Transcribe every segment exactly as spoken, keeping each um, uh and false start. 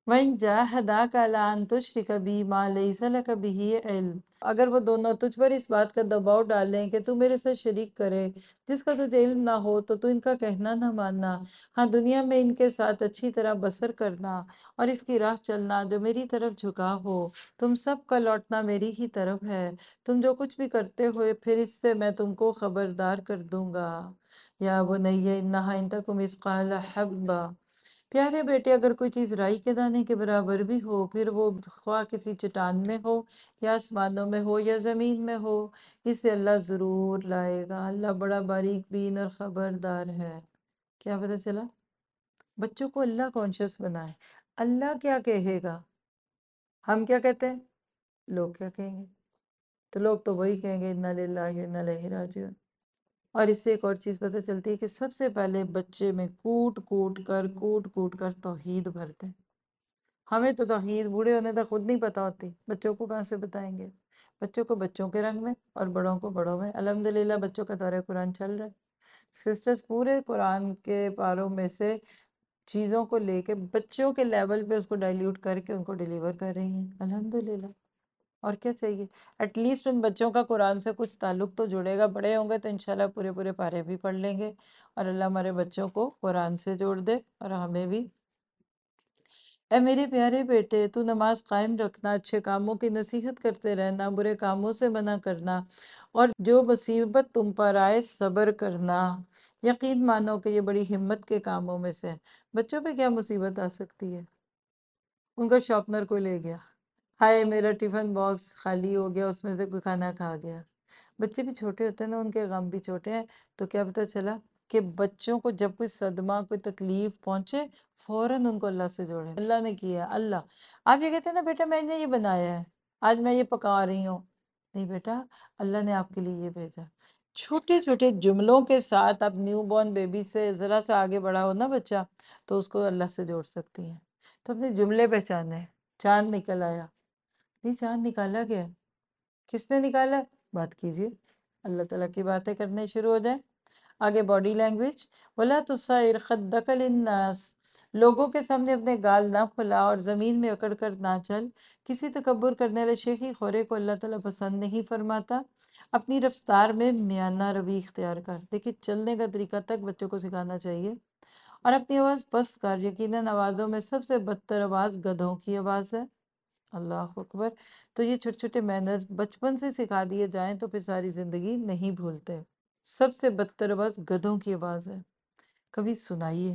وَإِن جَاهَدَاكَ عَلَىٰ أَن تُشْرِكَ بِي مَا لَيْسَ لَكَ بِهِ عِلْمٌ، اگر وہ دونوں تجھ پر اس بات کا دباؤ ڈالیں کہ تو میرے ساتھ شریک کرے جس کا تجھے علم نہ ہو، تو تو ان کا کہنا نہ ماننا۔ ہاں، دنیا میں ان کے ساتھ اچھی طرح بسر کرنا اور اس کی راہ چلنا جو میری طرف جھکا ہو۔ تم سب کا لوٹنا میری ہی طرف ہے، تم جو کچھ بھی کرتے ہوئے پھر اس سے میں تم کو خبردار کر دوں گا۔ یا بنی انہا ان تک مثقال حبہ، پیارے بیٹے اگر کوئی چیز رائی کے دانے کے برابر بھی ہو، پھر وہ خواہ کسی چٹان میں ہو یا آسمانوں میں ہو یا زمین میں ہو، اسے اللہ ضرور لائے گا۔ اللہ بڑا باریک بین اور خبردار ہے۔ کیا پتہ چلا؟ بچوں کو اللہ کانشیس بنائے، اللہ کیا کہے گا؟ ہم کیا کہتے ہیں؟ لوگ کیا کہیں گے؟ تو لوگ تو وہی کہیں گے اِنَّا لِلَّهِ وَإِنَّا إِلَيْهِ راجعون۔ اور اس سے ایک اور چیز پتہ چلتی ہے کہ سب سے پہلے بچے میں کوٹ کوٹ کر کوٹ کوٹ کر توحید بھرتے ہیں۔ ہمیں تو توحید بوڑھے ہونے تک خود نہیں پتہ ہوتی، بچوں کو کہاں سے بتائیں گے؟ بچوں کو بچوں کے رنگ میں اور بڑوں کو بڑوں میں۔ الحمدللہ بچوں کا دورہ قرآن چل رہا ہے، سسٹرز پورے قرآن کے پاروں میں سے چیزوں کو لے کے بچوں کے لیول پہ اس کو ڈائلیوٹ کر کے ان کو ڈیلیور کر رہی ہیں، الحمدللہ۔ اور کیا چاہیے؟ ایٹ لیسٹ ان بچوں کا قرآن سے کچھ تعلق تو جڑے گا، بڑے ہوں گے تو انشاءاللہ پورے پورے پارے بھی پڑھ لیں گے، اور اللہ ہمارے بچوں کو قرآن سے جوڑ دے اور ہمیں بھی۔ اے میرے پیارے بیٹے، تو نماز قائم رکھنا، اچھے کاموں کی نصیحت کرتے رہنا، برے کاموں سے منع کرنا، اور جو مصیبت تم پر آئے صبر کرنا۔ یقین مانو کہ یہ بڑی ہمت کے کاموں میں سے ہے۔ بچوں پہ کیا مصیبت آ سکتی ہے؟ ان کا شارپنر کوئی لے گیا، ہائے میرا ٹیفن باکس خالی ہو گیا، اس میں سے کوئی کھانا کھا گیا۔ بچے بھی چھوٹے ہوتے ہیں نا، ان کے غم بھی چھوٹے ہیں، تو کیا پتہ چلا کہ بچوں کو جب کوئی صدمہ کوئی تکلیف پہنچے فوراً ان کو اللہ سے جوڑیں۔ اللہ نے کیا، اللہ۔ آپ یہ کہتے ہیں نا بیٹا میں نے یہ بنایا ہے، آج میں یہ پکا رہی ہوں، نہیں بیٹا، اللہ نے آپ کے لیے یہ بھیجا۔ چھوٹے چھوٹے جملوں کے ساتھ آپ نیو بورن بیبی سے ذرا سا آگے بڑھا ہو نا بچہ، تو اس کو اللہ سے جوڑ سکتی ہیں۔ تو اپنے جملے پہچانے۔ چاند نکل آیا، نہیں چاند نکالا گیا ہے، کس نے نکالا ہے؟ بات کیجئے، اللہ تعالیٰ کی باتیں کرنے شروع ہو جائیں۔ آگے باڈی لینگویج، وَلَا تُصَعِّرْ خَدَّكَ لِلنَّاسِ، لوگوں کے سامنے اپنے گال نہ پھلا اور زمین میں اکڑ کر نہ چل۔ کسی تکبر کرنے والے شیخی خورے کو اللہ تعالیٰ پسند نہیں فرماتا۔ اپنی رفتار میں میانہ روی اختیار کر۔ دیکھیں چلنے کا طریقہ تک بچوں کو سکھانا چاہیے۔ اور اپنی آواز پست کر، یقیناً آوازوں میں سب سے بدتر آواز گدھوں کی آواز ہے۔ اللہ اکبر۔ تو یہ چھوٹے چھوٹے مینرز بچپن سے سکھا دیے جائیں تو پھر ساری زندگی نہیں بھولتے۔ سب سے بدتر آواز گدھوں کی آواز ہے، کبھی سنائیے،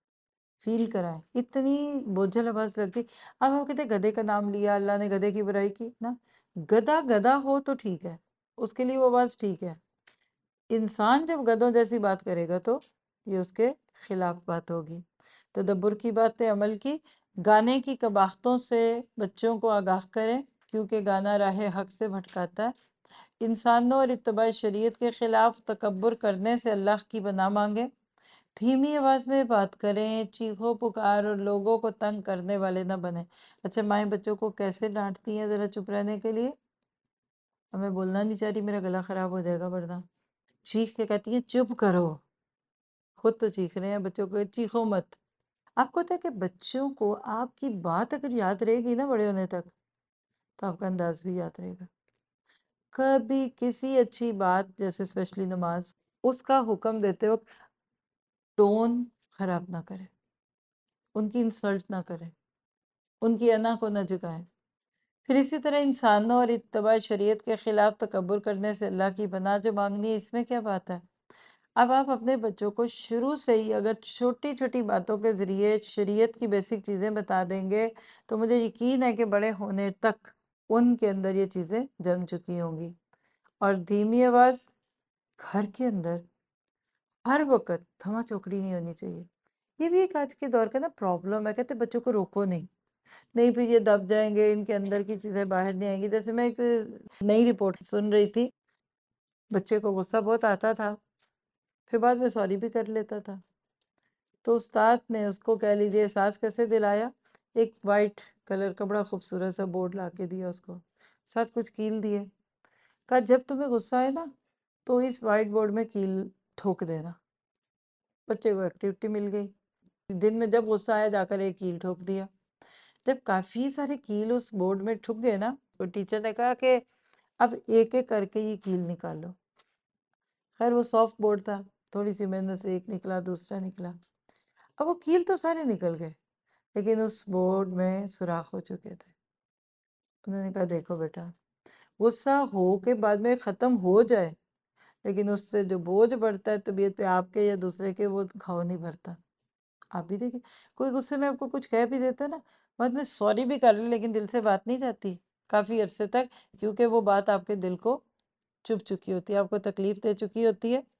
فیل کرائیں، اتنی بوجھل آواز لگتی۔ اب ہم کہتے ہیں گدھے کا نام لیا، اللہ نے گدھے کی برائی کی نا، گدھا گدھا ہو تو ٹھیک ہے، اس کے لیے وہ آواز ٹھیک ہے۔ انسان جب گدھوں جیسی بات کرے گا تو یہ اس کے خلاف بات ہوگی۔ تدبر کی باتیں عمل کی، گانے کی قباحتوں سے بچوں کو آگاہ کریں کیونکہ گانا راہ حق سے بھٹکاتا ہے۔ انسانوں اور اتباع شریعت کے خلاف تکبر کرنے سے اللہ کی پناہ مانگیں۔ دھیمی آواز میں بات کریں، چیخو پکار اور لوگوں کو تنگ کرنے والے نہ بنیں۔ اچھا مائیں بچوں کو کیسے ڈانٹتی ہیں ذرا چپ رہنے کے لیے؟ ہمیں بولنا نہیں چاہ رہی، میرا گلا خراب ہو جائے گا ورنہ۔ چیخ کے کہتی ہیں چپ کرو، خود تو چیخ رہے ہیں، بچوں کو چیخو مت۔ آپ کو پتہ ہے کہ بچوں کو آپ کی بات اگر یاد رہے گی نا بڑے ہونے تک، تو آپ کا انداز بھی یاد رہے گا۔ کبھی کسی اچھی بات جیسے اسپیشلی نماز، اس کا حکم دیتے وقت ٹون خراب نہ کریں، ان کی انسلٹ نہ کریں، ان کی انا کو نہ جگائیں۔ پھر اسی طرح انسانوں اور اتباع شریعت کے خلاف تکبر کرنے سے اللہ کی پناہ جو مانگنی ہے، اس میں کیا بات ہے؟ اب آپ اپنے بچوں کو شروع سے ہی اگر چھوٹی چھوٹی باتوں کے ذریعے شریعت کی بیسک چیزیں بتا دیں گے تو مجھے یقین ہے کہ بڑے ہونے تک ان کے اندر یہ چیزیں جم چکی ہوں گی۔ اور دھیمی آواز گھر کے اندر ہر وقت تھما چوکڑی نہیں ہونی چاہیے۔ یہ بھی ایک آج کے دور کا نا پرابلم ہے، کہتے بچوں کو روکو نہیں، نہیں پھر یہ دب جائیں گے، ان کے اندر کی چیزیں باہر نہیں آئیں گی۔ جیسے میں ایک نئی رپورٹ سن رہی تھی، بچے کو غصہ بہت آتا تھا، پھر بعد میں سوری بھی کر لیتا تھا، تو استاد نے اس کو کہہ لیجیے احساس کیسے دلایا، ایک وائٹ کلر کا بڑا خوبصورت سا بورڈ لا کے دیا اس کو، ساتھ کچھ کیل دیے، کہا جب تمہیں غصہ آئے نا تو اس وائٹ بورڈ میں کیل ٹھوک دینا۔ بچے کو ایکٹیویٹی مل گئی، دن میں جب غصہ آیا جا کر ایک کیل ٹھوک دیا۔ جب کافی سارے کیل اس بورڈ میں ٹھک گئے نا تو ٹیچر نے کہا کہ اب ایک ایک کر کے یہ کیل نکالو. خیر وہ سافٹ بورڈ تھا، تھوڑی سی محنت سے ایک نکلا، دوسرا نکلا. اب وہ کیل تو سارے نکل گئے لیکن اس بورڈ میں سوراخ ہو چکے تھے. انہوں نے کہا دیکھو بیٹا، غصہ ہو کے بعد میں ختم ہو جائے لیکن اس سے جو بوجھ بڑھتا ہے طبیعت پہ آپ کے یا دوسرے کے، وہ گھاؤ نہیں بھرتا. آپ بھی دیکھیں، کوئی غصے میں آپ کو کچھ کہہ بھی دیتا ہے نا، بعد میں سوری بھی کر لے لیکن دل سے بات نہیں جاتی کافی عرصے تک، کیونکہ وہ بات آپ کے دل کو چبھ چکی ہوتی ہے، آپ کو تکلیف دے چکی ہوتی ہے.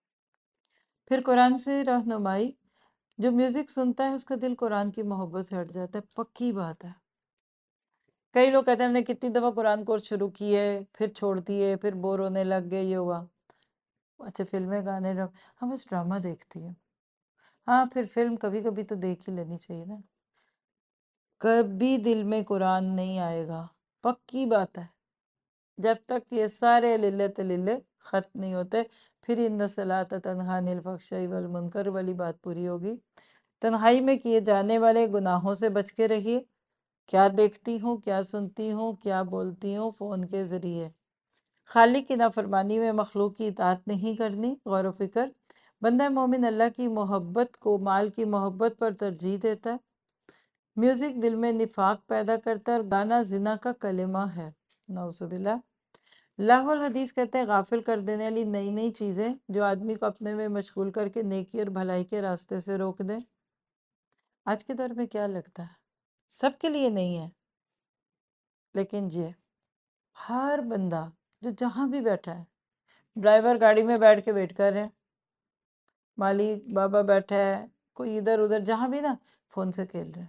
پھر قرآن سے رہنمائی، جو میوزک سنتا ہے اس کا دل قرآن کی محبت سے ہٹ جاتا ہے، پکی بات ہے. کئی لوگ کہتے ہیں ہم نے کتنی دفعہ قرآن کورس شروع کیے پھر چھوڑ دیے، پھر بور ہونے لگ گئے، یہ ہوا. اچھا فلمیں گانے ڈرام ہم بس ڈرامہ دیکھتی ہیں. ہاں پھر فلم کبھی کبھی تو دیکھ ہی لینی چاہیے نا. کبھی دل میں قرآن نہیں آئے گا، پکی بات ہے، جب تک یہ سارے للہ تللہ ختم نہیں ہوتے. پھر ان الصلاۃ تنہی عن الفحشاء والمنکر والی بات پوری ہوگی. تنہائی میں کیے جانے والے گناہوں سے بچ کے رہیے. کیا دیکھتی ہوں، کیا سنتی ہوں، کیا بولتی ہوں فون کے ذریعے. خالق کی نافرمانی میں مخلوق کی اطاعت نہیں کرنی. غور و فکر، بندہ مومن اللہ کی محبت کو مال کی محبت پر ترجیح دیتا ہے. میوزک دل میں نفاق پیدا کرتا ہے اور گانا زنا کا کلمہ ہے. نعوذ باللہ. لاہ الحدیث کہتے ہیں غافل کر دینے والی نئی نئی چیزیں جو آدمی کو اپنے میں مشغول کر کے نیکی اور بھلائی کے راستے سے روک دیں. آج کے دور میں کیا لگتا ہے سب کے لیے نہیں ہے، لیکن یہ ہر بندہ جو جہاں بھی بیٹھا ہے، ڈرائیور گاڑی میں بیٹھ کے ویٹ کر رہے ہیں، مالی بابا بیٹھا ہے، کوئی ادھر ادھر جہاں بھی نا فون سے کھیل رہے ہیں.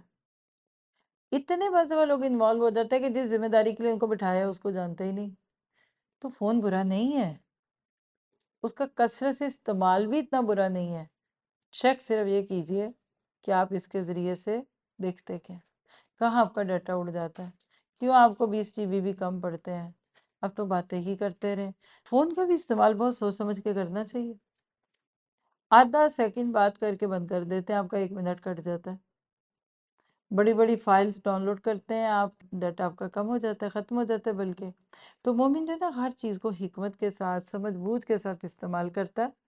اتنے بعض لوگ انوالو ہو جاتے ہیں کہ جس ذمہ داری کے لیے ان کو بٹھایا ہے اس کو جانتے ہی نہیں. تو فون برا نہیں ہے، اس کا کثرت سے استعمال بھی اتنا برا نہیں ہے. چیک صرف یہ کیجئے کہ آپ اس کے ذریعے سے دیکھتے کیا، کہاں آپ کا ڈیٹا اڑ جاتا ہے، کیوں آپ کو بیس جی بی بھی کم پڑتے ہیں. اب تو باتیں ہی کرتے رہے. فون کا بھی استعمال بہت سوچ سمجھ کے کرنا چاہیے. آدھا سیکنڈ بات کر کے بند کر دیتے ہیں، آپ کا ایک منٹ کٹ جاتا ہے. بڑی بڑی فائلز ڈاؤن لوڈ کرتے ہیں آپ، ڈیٹا آپ کا کم ہو جاتا ہے، ختم ہو جاتا ہے. بلکہ تو مومن جو ہے نا ہر چیز کو حکمت کے ساتھ سمجھ بوجھ کے ساتھ استعمال کرتا ہے.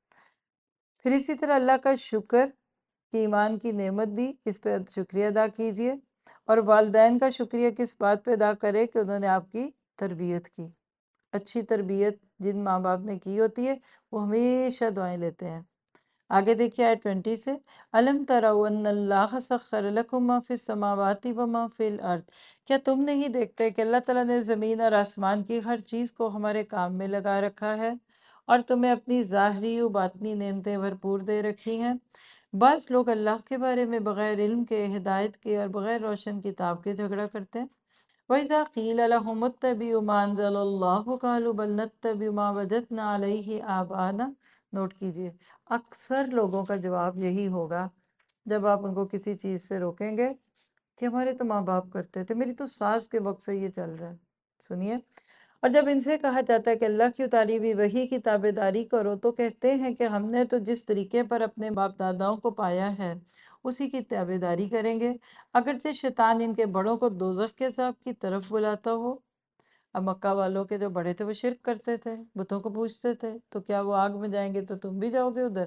پھر اسی طرح اللہ کا شکر کہ ایمان کی نعمت دی، اس پہ شکریہ ادا کیجئے. اور والدین کا شکریہ کس بات پہ ادا کرے کہ انہوں نے آپ کی تربیت کی. اچھی تربیت جن ماں باپ نے کی ہوتی ہے وہ ہمیشہ دعائیں لیتے ہیں. آگے دیکھیے آیت ٹوینٹی سے، الم تروا ان اللہ سخر لکم ما فی السماوات و ما فی الارض. کیا تم نہیں دیکھتے کہ اللہ تعالیٰ نے زمین اور آسمان کی ہر چیز کو ہمارے کام میں لگا رکھا ہے اور تمہیں اپنی ظاہری و باطنی نعمتیں بھرپور دے رکھی ہیں. بعض لوگ اللہ کے بارے میں بغیر علم کے، ہدایت کے اور بغیر روشن کتاب کے جھگڑا کرتے ہیں. وَإِذَا قِيلَ لَهُمُ اتَّبِعُوا مَا أَنزَلَ اللَّهُ قَالُوا بَلْ نَتَّبِعُ مَا وَجَدْنَا عَلَيْهِ آبَاءَنَا. نوٹ کیجئے اکثر لوگوں کا جواب یہی ہوگا جب آپ ان کو کسی چیز سے روکیں گے کہ ہمارے تو ماں باپ کرتے تھے، میری تو ساس کے وقت سے یہ چل رہا ہے. سنیے، اور جب ان سے کہا جاتا ہے کہ اللہ کی اتاری ہوئی وحی کی تابع داری کرو تو کہتے ہیں کہ ہم نے تو جس طریقے پر اپنے باپ داداؤں کو پایا ہے اسی کی تابع داری کریں گے، اگرچہ شیطان ان کے بڑوں کو دوزخ کے عذاب کی طرف بلاتا ہو. اب مکہ والوں کے جو بڑے تھے وہ شرک کرتے تھے، بتوں کو پوجتے تھے، تو کیا وہ آگ میں جائیں گے تو تم بھی جاؤ گے ادھر.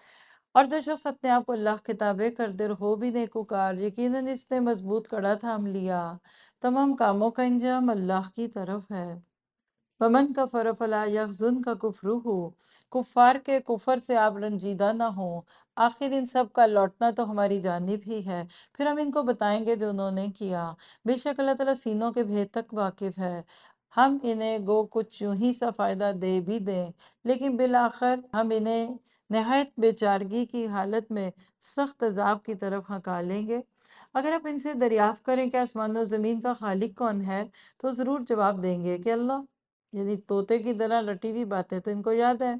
اور جو شخص اپنے آپ کو اللہ کے تابع کر دے ہو بھی نیکوکار، یقیناً اس نے مضبوط کڑا تھام لیا. تمام کاموں کا انجام اللہ کی طرف ہے. وَمَنْ كَفَرَ فَلَا يَحْزُنْكَ كُفْرُهُ. کفار کے کفر سے آپ رنجیدہ نہ ہوں، آخر ان سب کا لوٹنا تو ہماری جانب ہی ہے، پھر ہم ان کو بتائیں گے جو انہوں نے کیا. بے شک اللہ تعالیٰ سینوں کے بھید تک واقف ہے. ہم انہیں گو کچھ یوں ہی سا فائدہ دے بھی دیں لیکن بالآخر ہم انہیں نہایت بے چارگی کی حالت میں سخت عذاب کی طرف ہکا لیں گے. اگر آپ ان سے دریافت کریں کہ آسمان و زمین کا خالق کون ہے تو ضرور جواب دیں گے کہ اللہ. یعنی طوطے کی طرح رٹی ہوئی باتیں تو ان کو یاد ہے.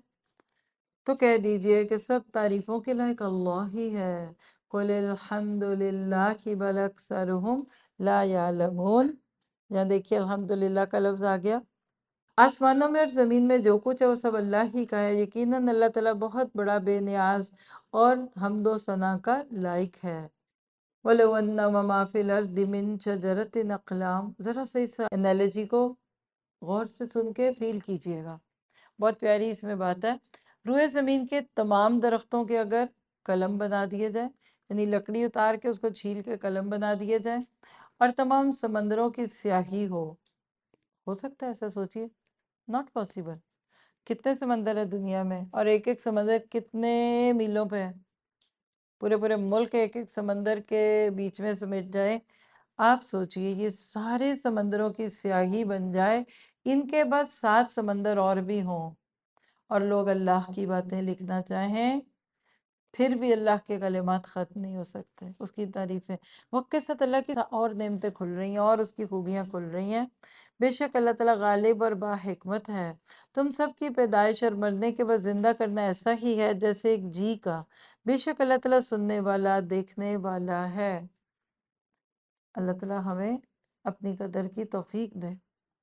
تو کہہ دیجئے کہ سب تعریفوں کے لائق اللہ ہی ہے. قُلِ الْحَمْدُ لِلَّهِ بَلْ أَكْثَرُهُمْ لَا يَعْلَمُونَ. یہاں دیکھیے الحمدللہ کا لفظ آ گیا. آسمانوں میں اور زمین میں جو کچھ ہے وہ سب اللہ ہی کا ہے. یقیناً اللہ تعالیٰ بہت بڑا، بے نیاز اور حمد و ثنا کا لائق ہے. وَلَوْ أَنَّ مَا فِي الْأَرْضِ مِن شَجَرَةٍ أَقْلَامٍ، ذرا سے اس انالوجی کو غور سے سن کے فیل کیجئے گا، بہت پیاری اس میں بات ہے۔ روئے زمین کے تمام درختوں کے اگر قلم بنا دیے جائیں، یعنی لکڑی اتار کے اس کو چھیل کے قلم بنا دیے جائیں، اور تمام سمندروں کی سیاہی ہو ہو سکتا ہے ایسا؟ سوچئے، ناٹ پاسبل۔ کتنے سمندر ہے دنیا میں، اور ایک ایک سمندر کتنے میلوں پہ ہے؟ پورے پورے ملک ایک ایک سمندر کے بیچ میں سمٹ جائے۔ آپ سوچئے یہ سارے سمندروں کی سیاہی بن جائے، ان کے بعد سات سمندر اور بھی ہوں، اور لوگ اللہ کی باتیں لکھنا چاہیں، پھر بھی اللہ کے کلمات ختم نہیں ہو سکتے، اس کی تعریفیں وقت کے ساتھ اللہ کی اور نعمتیں کھل رہی ہیں اور اس کی خوبیاں کھل رہی ہیں۔ بے شک اللہ تعالیٰ غالب اور با حکمت ہے۔ تم سب کی پیدائش اور مرنے کے بعد زندہ کرنا ایسا ہی ہے جیسے ایک جی کا۔ بے شک اللہ تعالیٰ سننے والا، دیکھنے والا ہے۔ اللہ تعالیٰ ہمیں اپنی قدر کی توفیق دے۔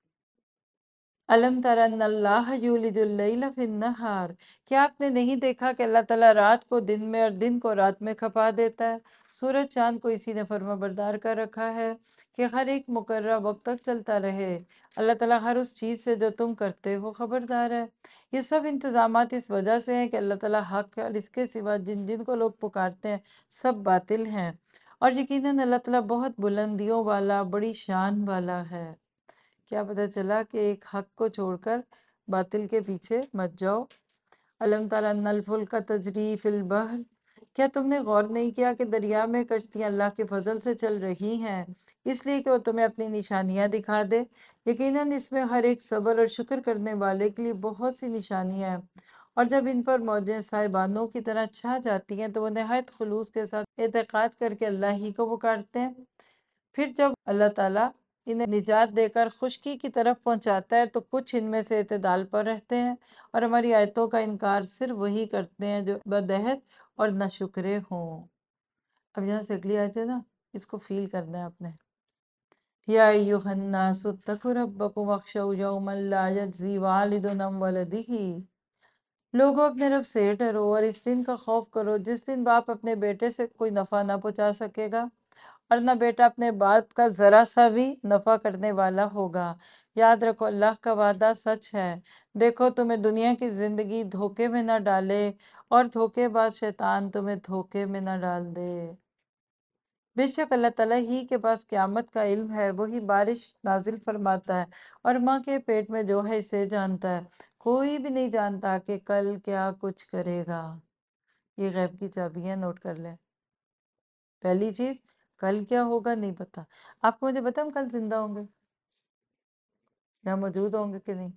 الم تر ان اللہ یولج اللیل فی النہار، کیا آپ نے نہیں دیکھا کہ اللہ تعالیٰ رات کو دن میں اور دن کو رات میں کھپا دیتا ہے؟ سورج چاند کو اسی نے فرما بردار کر رکھا ہے کہ ہر ایک مقررہ وقت تک چلتا رہے۔ اللہ تعالیٰ ہر اس چیز سے جو تم کرتے ہو خبردار ہے۔ یہ سب انتظامات اس وجہ سے ہیں کہ اللہ تعالیٰ حق ہے، اور اس کے سوا جن جن کو لوگ پکارتے ہیں سب باطل ہیں، اور یقیناً اللہ تعالیٰ بہت بلندیوں والا، بڑی شان والا ہے۔ کیا پتہ چلا کہ ایک حق کو چھوڑ کر باطل کے پیچھے مت جاؤ۔ الم تر ان الفلک تجری فی البحر، کیا تم نے غور نہیں کیا کہ دریا میں کشتیاں اللہ کے فضل سے چل رہی ہیں، اس لیے کہ وہ تمہیں اپنی نشانیاں دکھا دے؟ یقیناً اس میں ہر ایک صبر اور شکر کرنے والے کے لیے بہت سی نشانیاں ہیں۔ اور جب ان پر موجیں صاحبانوں کی طرح چھا جاتی ہیں تو وہ نہایت خلوص کے ساتھ اعتقاد کر کے اللہ ہی کو پکارتے ہیں۔ پھر جب اللہ تعالیٰ انہیں نجات دے کر خشکی کی طرف پہنچاتا ہے تو کچھ ان میں سے اعتدال پر رہتے ہیں، اور ہماری آیتوں کا انکار صرف وہی کرتے ہیں جو بدعہد اور ناشکرے ہوں۔ اب یہاں سے اگلی آیت ہے نا، اس کو فیل کرنا ہے آپ نے۔ یا ایھا الناس اتقوا ربکم واخشوا یوما لا یجزی والد عن ولدہ، لوگوں اپنے رب سے ڈرو اور اس دن کا خوف کرو جس دن باپ اپنے بیٹے سے کوئی نفع نہ پہنچا سکے گا، اور نہ بیٹا اپنے باپ کا ذرا سا بھی نفع کرنے والا ہوگا۔ یاد رکھو اللہ کا وعدہ سچ ہے۔ دیکھو تمہیں دنیا کی زندگی دھوکے میں نہ ڈالے، اور دھوکے باز شیطان تمہیں دھوکے میں نہ ڈال دے۔ بے شک اللہ تعالیٰ ہی کے پاس قیامت کا علم ہے، وہی بارش نازل فرماتا ہے، اور ماں کے پیٹ میں جو ہے اسے جانتا ہے۔ کوئی بھی نہیں جانتا کہ کل کیا کچھ کرے گا۔ یہ غیب کی چابیاں نوٹ کر لیں۔ پہلی چیز، کل کیا ہوگا نہیں پتا۔ آپ کو مجھے بتا ہم کل زندہ ہوں گے یا موجود ہوں گے کہ نہیں؟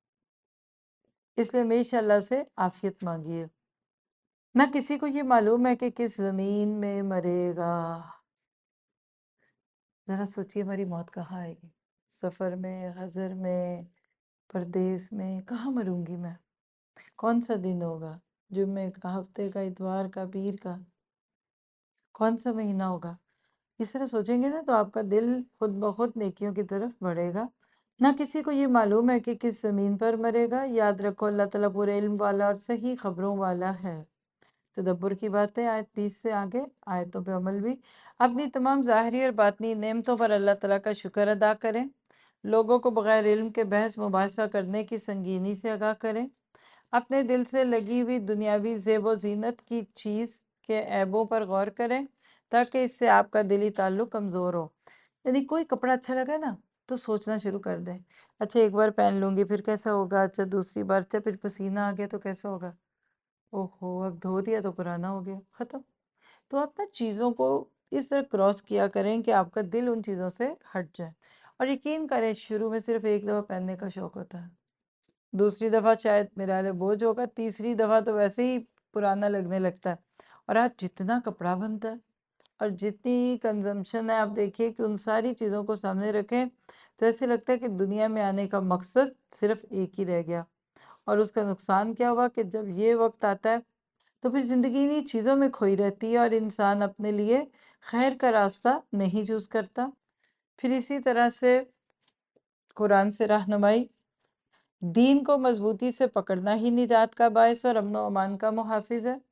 اس لیے ہمیشہ اللہ سے عافیت مانگیے۔ نہ کسی کو یہ معلوم ہے کہ کس زمین میں مرے گا۔ ذرا سوچیے ہماری موت کہاں آئے گی؟ سفر میں، حضر میں، پردیس میں، کہاں مروں گی میں؟ کون سا دن ہوگا؟ جمعے کا، ہفتے کا، اتوار کا، پیر کا؟ کون سا مہینہ ہوگا؟ اس طرح سوچیں گے نا تو آپ کا دل خود بخود نیکیوں کی طرف بڑھے گا۔ نہ کسی کو یہ معلوم ہے کہ کس زمین پر مرے گا۔ یاد رکھو اللہ تعالیٰ پورے علم والا اور صحیح خبروں والا ہے۔ تدبر کی باتیں، آیت بیس سے آگے، آیتوں پہ عمل بھی۔ اپنی تمام ظاہری اور باطنی نعمتوں پر اللہ تعالیٰ کا شکر ادا کریں۔ لوگوں کو بغیر علم کے بحث مباحثہ کرنے کی سنگینی سے آگاہ کریں۔ اپنے دل سے لگی ہوئی دنیاوی زیب و زینت کی چیز کے عیبوں پر غور کریں تاکہ اس سے آپ کا دلی تعلق کمزور ہو۔ یعنی کوئی کپڑا اچھا لگا نا تو سوچنا شروع کر دیں، اچھا ایک بار پہن لوں گی پھر کیسا ہوگا، اچھا دوسری بار، اچھا پھر پسینہ آ گیا تو کیسا ہوگا، اوہو اب دھو دیا تو پرانا ہو گیا، ختم۔ تو آپ نا چیزوں کو اس طرح کراس کیا کریں کہ آپ کا دل ان چیزوں سے ہٹ جائے، اور یقین کریں شروع میں صرف ایک دفعہ پہننے کا شوق ہوتا ہے، دوسری دفعہ شاید میرا حال بوجھ ہوگا، تیسری دفعہ تو ویسے ہی پرانا لگنے لگتا ہے۔ اور آج جتنا کپڑا بنتا ہے اور جتنی کنزمپشن ہے، آپ دیکھیے کہ ان ساری چیزوں کو سامنے رکھیں تو ایسے لگتا ہے کہ دنیا میں آنے کا مقصد صرف ایک ہی رہ گیا، اور اس کا نقصان کیا ہوا کہ جب یہ وقت آتا ہے تو پھر زندگی انہی چیزوں میں کھوئی رہتی ہے اور انسان اپنے لیے خیر کا راستہ نہیں چوز کرتا۔ پھر اسی طرح سے قرآن سے رہنمائی، دین کو مضبوطی سے پکڑنا ہی نجات کا باعث اور امن و امان کا محافظ ہے۔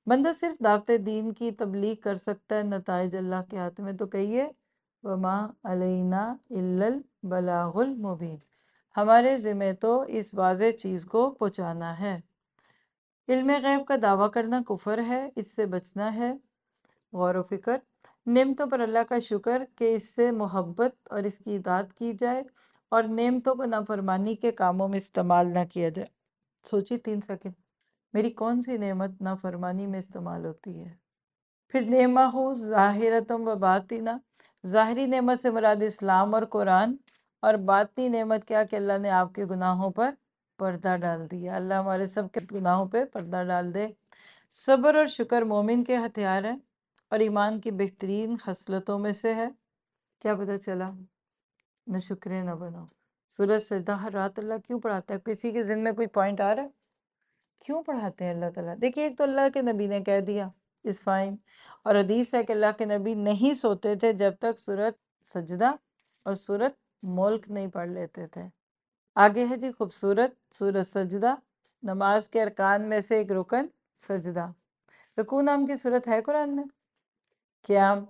بندہ صرف دعوت دین کی تبلیغ کر سکتا ہے، نتائج اللہ کے ہاتھ میں۔ تو کہیے وما علینا الا البلاغ المبین، ہمارے ذمہ تو اس واضح چیز کو پہنچانا ہے۔ علم غیب کا دعویٰ کرنا کفر ہے، اس سے بچنا ہے۔ غور و فکر، نعمتوں پر اللہ کا شکر کہ اس سے محبت اور اس کی اطاعت کی جائے، اور نعمتوں کو نافرمانی کے کاموں میں استعمال نہ کیا جائے۔ سوچی تین سیکنڈ، میری کون سی نعمت نافرمانی میں استعمال ہوتی ہے؟ پھر نعمہ ہو ظاہرتم و باطنہ، ظاہری نعمت سے مراد اسلام اور قرآن، اور باطنی نعمت کیا کہ اللہ نے آپ کے گناہوں پر پردہ ڈال دیا۔ اللہ ہمارے سب کے گناہوں پہ پردہ ڈال دے۔ صبر اور شکر مومن کے ہتھیار ہیں اور ایمان کی بہترین خصلتوں میں سے ہے۔ کیا پتہ چلا؟ نہ شکرے نہ بنو۔ سورج سجدہ ہر رات اللہ کیوں پڑھاتا ہے؟ کسی کے ذہن میں کوئی پوائنٹ آ رہا ہے؟ کیوں پڑھاتے ہیں اللہ تعالیٰ؟ دیکھیے، ایک تو اللہ کے نبی نے کہہ دیا اس فائن، اور حدیث ہے کہ اللہ کے نبی نہیں سوتے تھے جب تک سورت سجدہ اور سورت ملک نہیں پڑھ لیتے تھے۔ آگے ہے جی خوبصورت سورت سجدہ، نماز کے ارکان میں سے ایک رکن سجدہ۔ رکوع نام کی سورت ہے قرآن میں؟ قیام،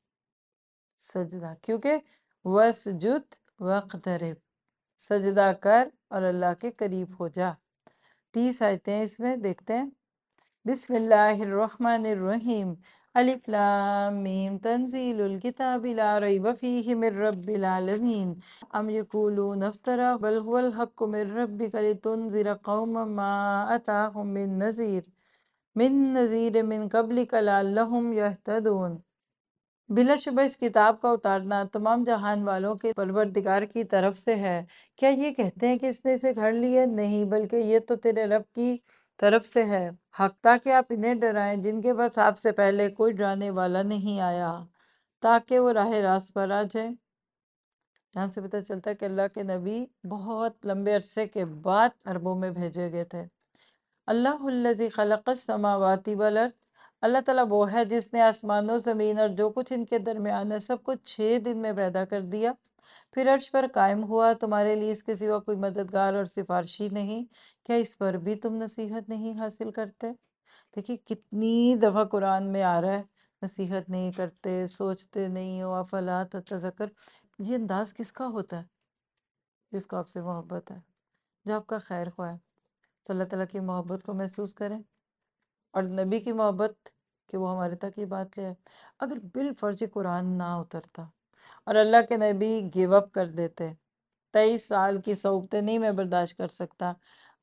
سجدہ، کیونکہ وَاسْجُدْ وَاقْتَرِب، سجدہ کر اور اللہ کے قریب ہو جا۔ تیس آیتیں ہیں اس میں، دیکھتے ہیں۔ بسم اللہ الرحمن الرحیم، الف لام میم، تنزیل الکتاب لا ریب فیہ من رب العالمین، ام یقولون افترا بل هو الحق من ربک لتنذر قوما ما اتاہم من نذیر من نذیر من قبلک لعلہم یہتدون۔ بلا شبہ اس کتاب کا اتارنا تمام جہان والوں کے پروردگار کی طرف سے ہے۔ کیا یہ کہتے ہیں کہ اس نے اسے گھڑ لی ہے؟ نہیں، بلکہ یہ تو تیرے رب کی طرف سے ہے، حق تاکہ آپ انہیں ڈرائیں جن کے پاس آپ سے پہلے کوئی ڈرانے والا نہیں آیا، تاکہ وہ راہ راست پر آ جائیں۔ یہاں سے پتہ چلتا ہے کہ اللہ کے نبی بہت لمبے عرصے کے بعد عربوں میں بھیجے گئے تھے۔ اللہ الذی خلق السماوات والارض، اللہ تعالیٰ وہ ہے جس نے آسمان و زمین اور جو کچھ ان کے درمیان ہے سب کچھ چھ دن میں پیدا کر دیا، پھر عرش پر قائم ہوا۔ تمہارے لیے اس کے سوا کوئی مددگار اور سفارشی نہیں، کیا اس پر بھی تم نصیحت نہیں حاصل کرتے؟ دیکھیے کتنی دفعہ قرآن میں آ رہا ہے نصیحت نہیں کرتے، سوچتے نہیں ہو، افلا تتذکر۔ یہ انداز کس کا ہوتا ہے؟ جس کو آپ سے محبت ہے، جو آپ کا خیر خواہ ہے۔ تو اللہ تعالیٰ کی محبت کو محسوس کریں، اور نبی کی محبت کہ وہ ہمارے تک یہ بات لے آئے۔ اگر بالفرض قرآن نہ اترتا اور اللہ کے نبی گیو اپ کر دیتے، تیئیس سال کی صعوبتیں نہیں میں برداشت کر سکتا،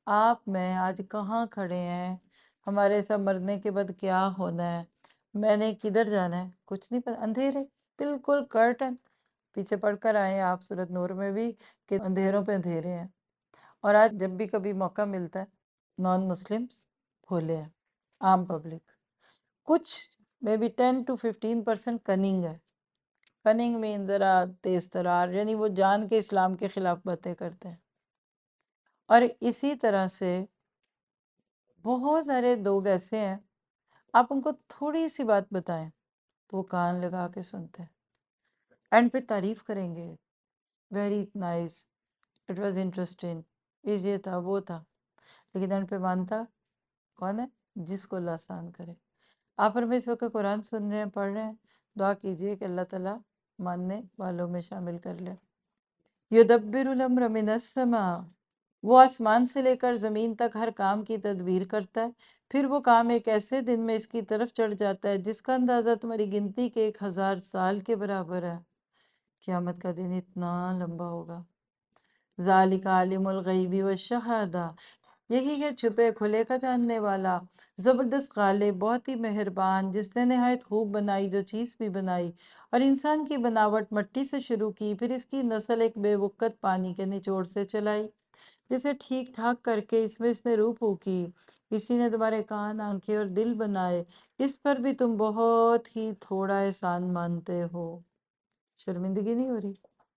آپ میں آج کہاں کھڑے ہیں، ہمارے سب مرنے کے بعد کیا ہونا ہے، میں نے کدھر جانا ہے، کچھ نہیں پتا۔ اندھیرے، بالکل کرٹن۔ پیچھے پڑھ کر آئے ہیں آپ سورۃ نور میں بھی کہ اندھیروں پہ اندھیرے ہیں، اور آج جب بھی کبھی موقع ملتا ہے نان مسلمس بھولے ہیں، عام پبلک کچھ میں بھی ten to fifteen percent cunning ہے۔ کننگ میں ذرا تیز ترار، یعنی وہ جان کے اسلام کے خلاف باتیں کرتے ہیں۔ اور اسی طرح سے بہت سارے لوگ ایسے ہیں، آپ ان کو تھوڑی سی بات بتائیں تو وہ کان لگا کے سنتے ہیں، اینڈ پہ تعریف کریں گے، very nice, it was interesting, یہ تھا وہ تھا، لیکن اینڈ پہ مانتا کون ہے؟ جس کو اللہ آسان کرے۔ آپ اور میں اس وقت قرآن سن رہے ہیں، پڑھ رہے ہیں، دعا کیجئے کہ اللہ تعالیٰ ماننے والوں میں شامل کر لے۔ یدبر الامر من السماء، وہ آسمان سے لے کر زمین تک ہر کام کی تدبیر کرتا ہے، پھر وہ کام ایک ایسے دن میں اس کی طرف چڑھ جاتا ہے جس کا اندازہ تمہاری گنتی کے ایک ہزار سال کے برابر ہے۔ قیامت کا دن اتنا لمبا ہوگا۔ ذالک عالم الغیب والشہادہ، یہی ہے چھپے کھلے کا جاننے والا، زبردست غالب، بہت ہی مہربان، جس نے نہایت خوب بنائی جو چیز بھی بنائی، اور انسان کی بناوٹ مٹی سے شروع کی، پھر اس کی نسل ایک بے وقت پانی کے نچوڑ سے چلائی، جسے ٹھیک ٹھاک کر کے اس میں اس نے روح پھونکی، اسی نے تمہارے کان، آنکھیں اور دل بنائے، اس پر بھی تم بہت ہی تھوڑا احسان مانتے ہو۔ شرمندگی نہیں ہو رہی؟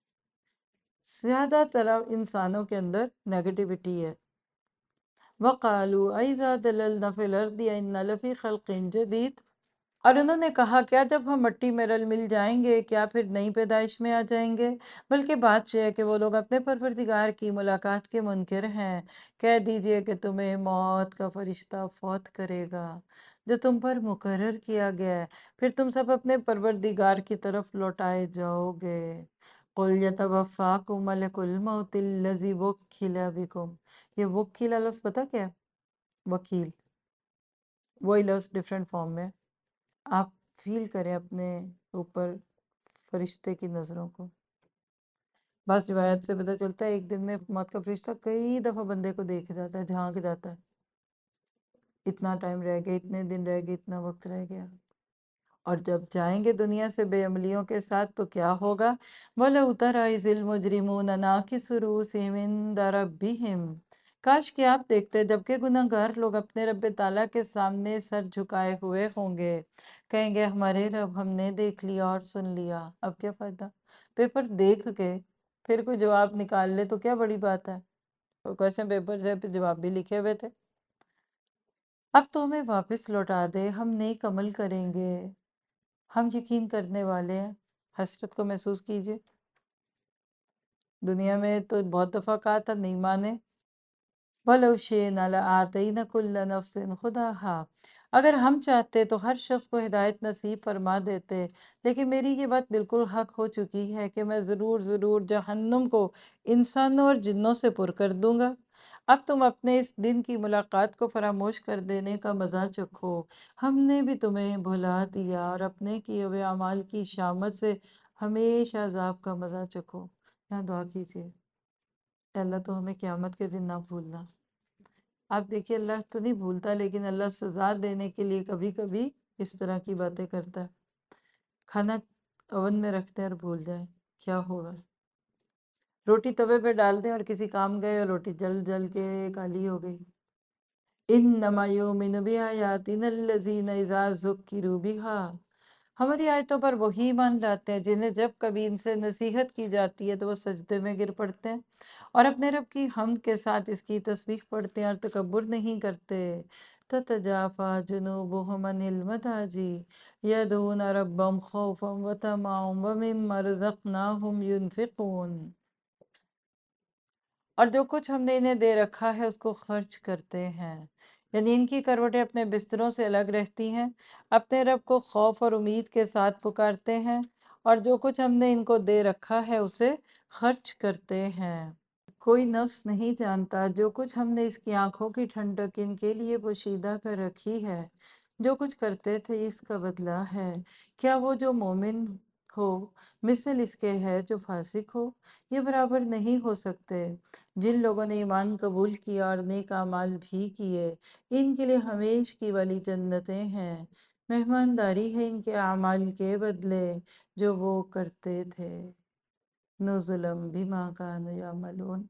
زیادہ تر انسانوں کے اندر نیگیٹیوٹی ہے۔ وَقَالُوا أَإِذَا ضَلَلْنَا فِي الْأَرْضِ أَإِنَّا لَفِي خَلْقٍ جَدِيدٍ، اور انہوں نے کہا کیا جب ہم مٹی میں رل مل جائیں گے کیا پھر نئی پیدائش میں آ جائیں گے؟ بلکہ بات یہ ہے کہ وہ لوگ اپنے پروردگار کی ملاقات کے منکر ہیں۔ کہہ دیجئے کہ تمہیں موت کا فرشتہ فوت کرے گا جو تم پر مقرر کیا گیا ہے، پھر تم سب اپنے پروردگار کی طرف لوٹائے جاؤ گے۔ قُلْ يَتَوَفَّاكُم مَلَكُ الْمَوْتِ الَّذِي وُكِّلَ بِكُم۔ یہ وکیل لفظ پتہ کیا ہے؟ وکیل، وہی لفظ ڈیفرنٹ فارم میں۔ آپ فیل کریں اپنے اوپر فرشتے کی نظروں کو۔ بعض روایت سے پتہ چلتا ہے ایک دن میں موت کا فرشتہ کئی دفعہ بندے کو دیکھ جاتا ہے، جھانک جاتا ہے، اتنا ٹائم رہ گیا، اتنے دن رہ گئے، اتنا وقت رہ گیا۔ اور جب جائیں گے دنیا سے بے عملیوں کے ساتھ تو کیا ہوگا؟ وَلَوْ تَرَىٰ إِذِ الْمُجْرِمُونَ نَاكِسُو رُءُوسِهِمْ عِندَ رَبِّهِمْ۔ کاش کہ آپ دیکھتے جبکہ گناہگار لوگ اپنے رب تعالیٰ کے سامنے سر جھکائے ہوئے ہوں گے، کہیں گے ہمارے رب ہم نے دیکھ لیا اور سن لیا، اب کیا فائدہ؟ پیپر دیکھ کے پھر کوئی جواب نکال لے تو کیا بڑی بات ہے؟ کویسچن پیپر سے پہ جواب بھی لکھے ہوئے تھے۔ اب تو ہمیں واپس لوٹا دے، ہم نیک عمل کریں گے، ہم یقین کرنے والے ہیں۔ حسرت کو محسوس کیجئے، دنیا میں تو بہت دفعہ کہا تھا نہیں مانے۔ وَلَوْ شِئْنَا لَآتَيْنَا كُلَّ نَفْسٍ هُدَاهَا۔ اگر ہم چاہتے تو ہر شخص کو ہدایت نصیب فرما دیتے، لیکن میری یہ بات بالکل حق ہو چکی ہے کہ میں ضرور ضرور جہنم کو انسانوں اور جنوں سے پر کر دوں گا۔ اب تم اپنے اس دن کی ملاقات کو فراموش کر دینے کا مزہ چکھو، ہم نے بھی تمہیں بھلا دیا، اور اپنے کیے ہوئے اعمال کی شامت سے ہمیشہ عذاب کا مزہ چکھو۔ یہاں دعا کیجیے، اے اللہ تو ہمیں قیامت کے دن نہ بھولنا۔ آپ دیکھیے اللہ تو نہیں بھولتا، لیکن اللہ سزا دینے کے لیے کبھی کبھی اس طرح کی باتیں کرتا ہے۔ کھانا اوون میں رکھتے ہیں اور بھول جائیں، کیا ہوگا؟ روٹی توے پہ ڈال دیں اور کسی کام گئے اور روٹی جل جل کے کالی ہو گئی۔ انما یؤمن بآیاتنا الذین اذا ذکروا بها۔ ہماری آیتوں پر وہی ایمان لاتے ہیں جنہیں جب کبھی ان سے نصیحت کی جاتی ہے تو وہ سجدے میں گر پڑتے ہیں اور اپنے رب کی حمد کے ساتھ اس کی تسبیح پڑھتے ہیں اور تکبر نہیں کرتے۔ تتجافى جنوبهم عن المضاجع يدعون ربهم خوفا وطمعا ومما رزقناهم ينفقون۔ اور جو کچھ ہم نے انہیں دے رکھا ہے اس کو خرچ کرتے ہیں، یعنی ان کی کروٹیں اپنے بستروں سے الگ رہتی ہیں، اپنے رب کو خوف اور امید کے ساتھ پکارتے ہیں، اور جو کچھ ہم نے ان کو دے رکھا ہے اسے خرچ کرتے ہیں۔ کوئی نفس نہیں جانتا جو کچھ ہم نے اس کی آنکھوں کی ٹھنڈک ان کے لیے پوشیدہ کر رکھی ہے، جو کچھ کرتے تھے اس کا بدلہ ہے۔ کیا وہ جو مومن ہو مثل اس کے ہے جو فاسق ہو؟ یہ برابر نہیں ہو سکتے۔ جن لوگوں نے ایمان قبول کیا اور نیک اعمال بھی کیے، ان کے لیے ہمیش کی والی جنتیں ہیں، مہمانداری ہے ان کے اعمال کے بدلے جو وہ کرتے تھے۔ نزلم بما کانوا یعملون۔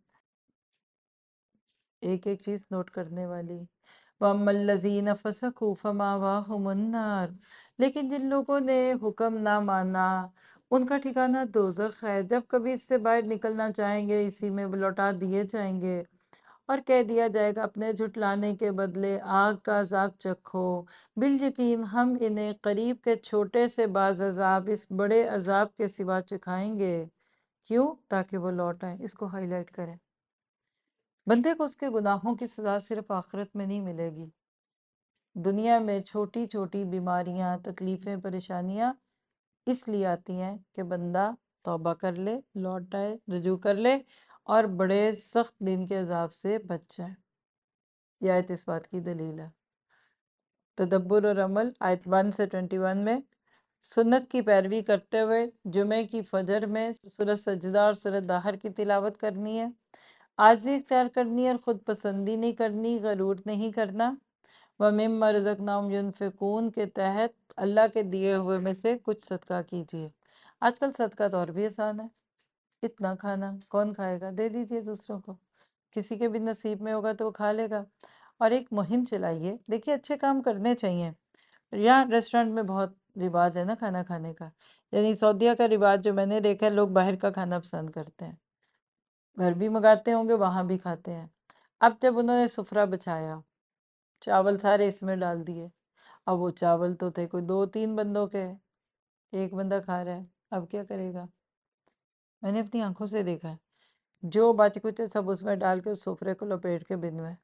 ایک ایک چیز نوٹ کرنے والی۔ وَأَمَّا الَّذِينَ فَسَقُوا فَمَأْوَاهُمُ النَّارُ۔ لیکن جن لوگوں نے حکم نہ مانا ان کا ٹھکانہ دوزخ ہے، جب کبھی اس سے باہر نکلنا چاہیں گے اسی میں لوٹا دیے جائیں گے، اور کہہ دیا جائے گا اپنے جھٹلانے کے بدلے آگ کا عذاب چکھو، بالیقین ہم انہیں قریب کے چھوٹے سے بعض عذاب اس بڑے عذاب کے سوا چکھائیں گے۔ کیوں؟ تاکہ وہ لوٹ آئیں۔ اس کو ہائی لائٹ کریں۔ بندے کو اس کے گناہوں کی سزا صرف آخرت میں نہیں ملے گی، دنیا میں چھوٹی چھوٹی بیماریاں، تکلیفیں، پریشانیاں اس لیے آتی ہیں کہ بندہ توبہ کر لے، لوٹ آئے، رجوع کر لے اور بڑے سخت دن کے عذاب سے بچ جائے۔ یہ آیت اس بات کی دلیل ہے۔ تدبر اور عمل آیت ون سے ٹوینٹی ون میں سنت کی پیروی کرتے ہوئے جمعے کی فجر میں سورۃ سجدہ اور سورۃ دہر کی تلاوت کرنی ہے، عاجزی اختیار کرنی ہے اور خود پسندی نہیں کرنی، غرور نہیں کرنا۔ وَمِمَّا رَزَقْنَاهُمْ يُنْفِقُونَ کے تحت اللہ کے دیے ہوئے میں سے کچھ صدقہ کیجیے۔ آج کل صدقہ تو اور بھی آسان ہے، اتنا کھانا کون کھائے گا، دے دیجیے دوسروں کو، کسی کے بھی نصیب میں ہوگا تو وہ کھا لے گا۔ اور ایک مہم چلائیے، دیکھیے اچھے کام کرنے چاہیے۔ یہاں ریسٹورنٹ میں بہت رواج ہے نا کھانا کھانے کا، یعنی سعودیہ کا رواج جو میں نے دیکھا ہے، لوگ باہر کا کھانا پسند کرتے ہیں، گھر بھی منگاتے ہوں گے وہاں بھی کھاتے ہیں۔ اب جب انہوں نے سفرہ بچھایا، چاول سارے اس میں ڈال دیے، اب وہ چاول تو تھے کوئی دو تین بندوں کے، ایک بندہ کھا رہا ہے، اب کیا کرے گا؟ میں نے اپنی آنکھوں سے دیکھا ہے، جو بچ کچھ سب اس میں ڈال کے اس سفرے کو لپیٹ کے بن میں۔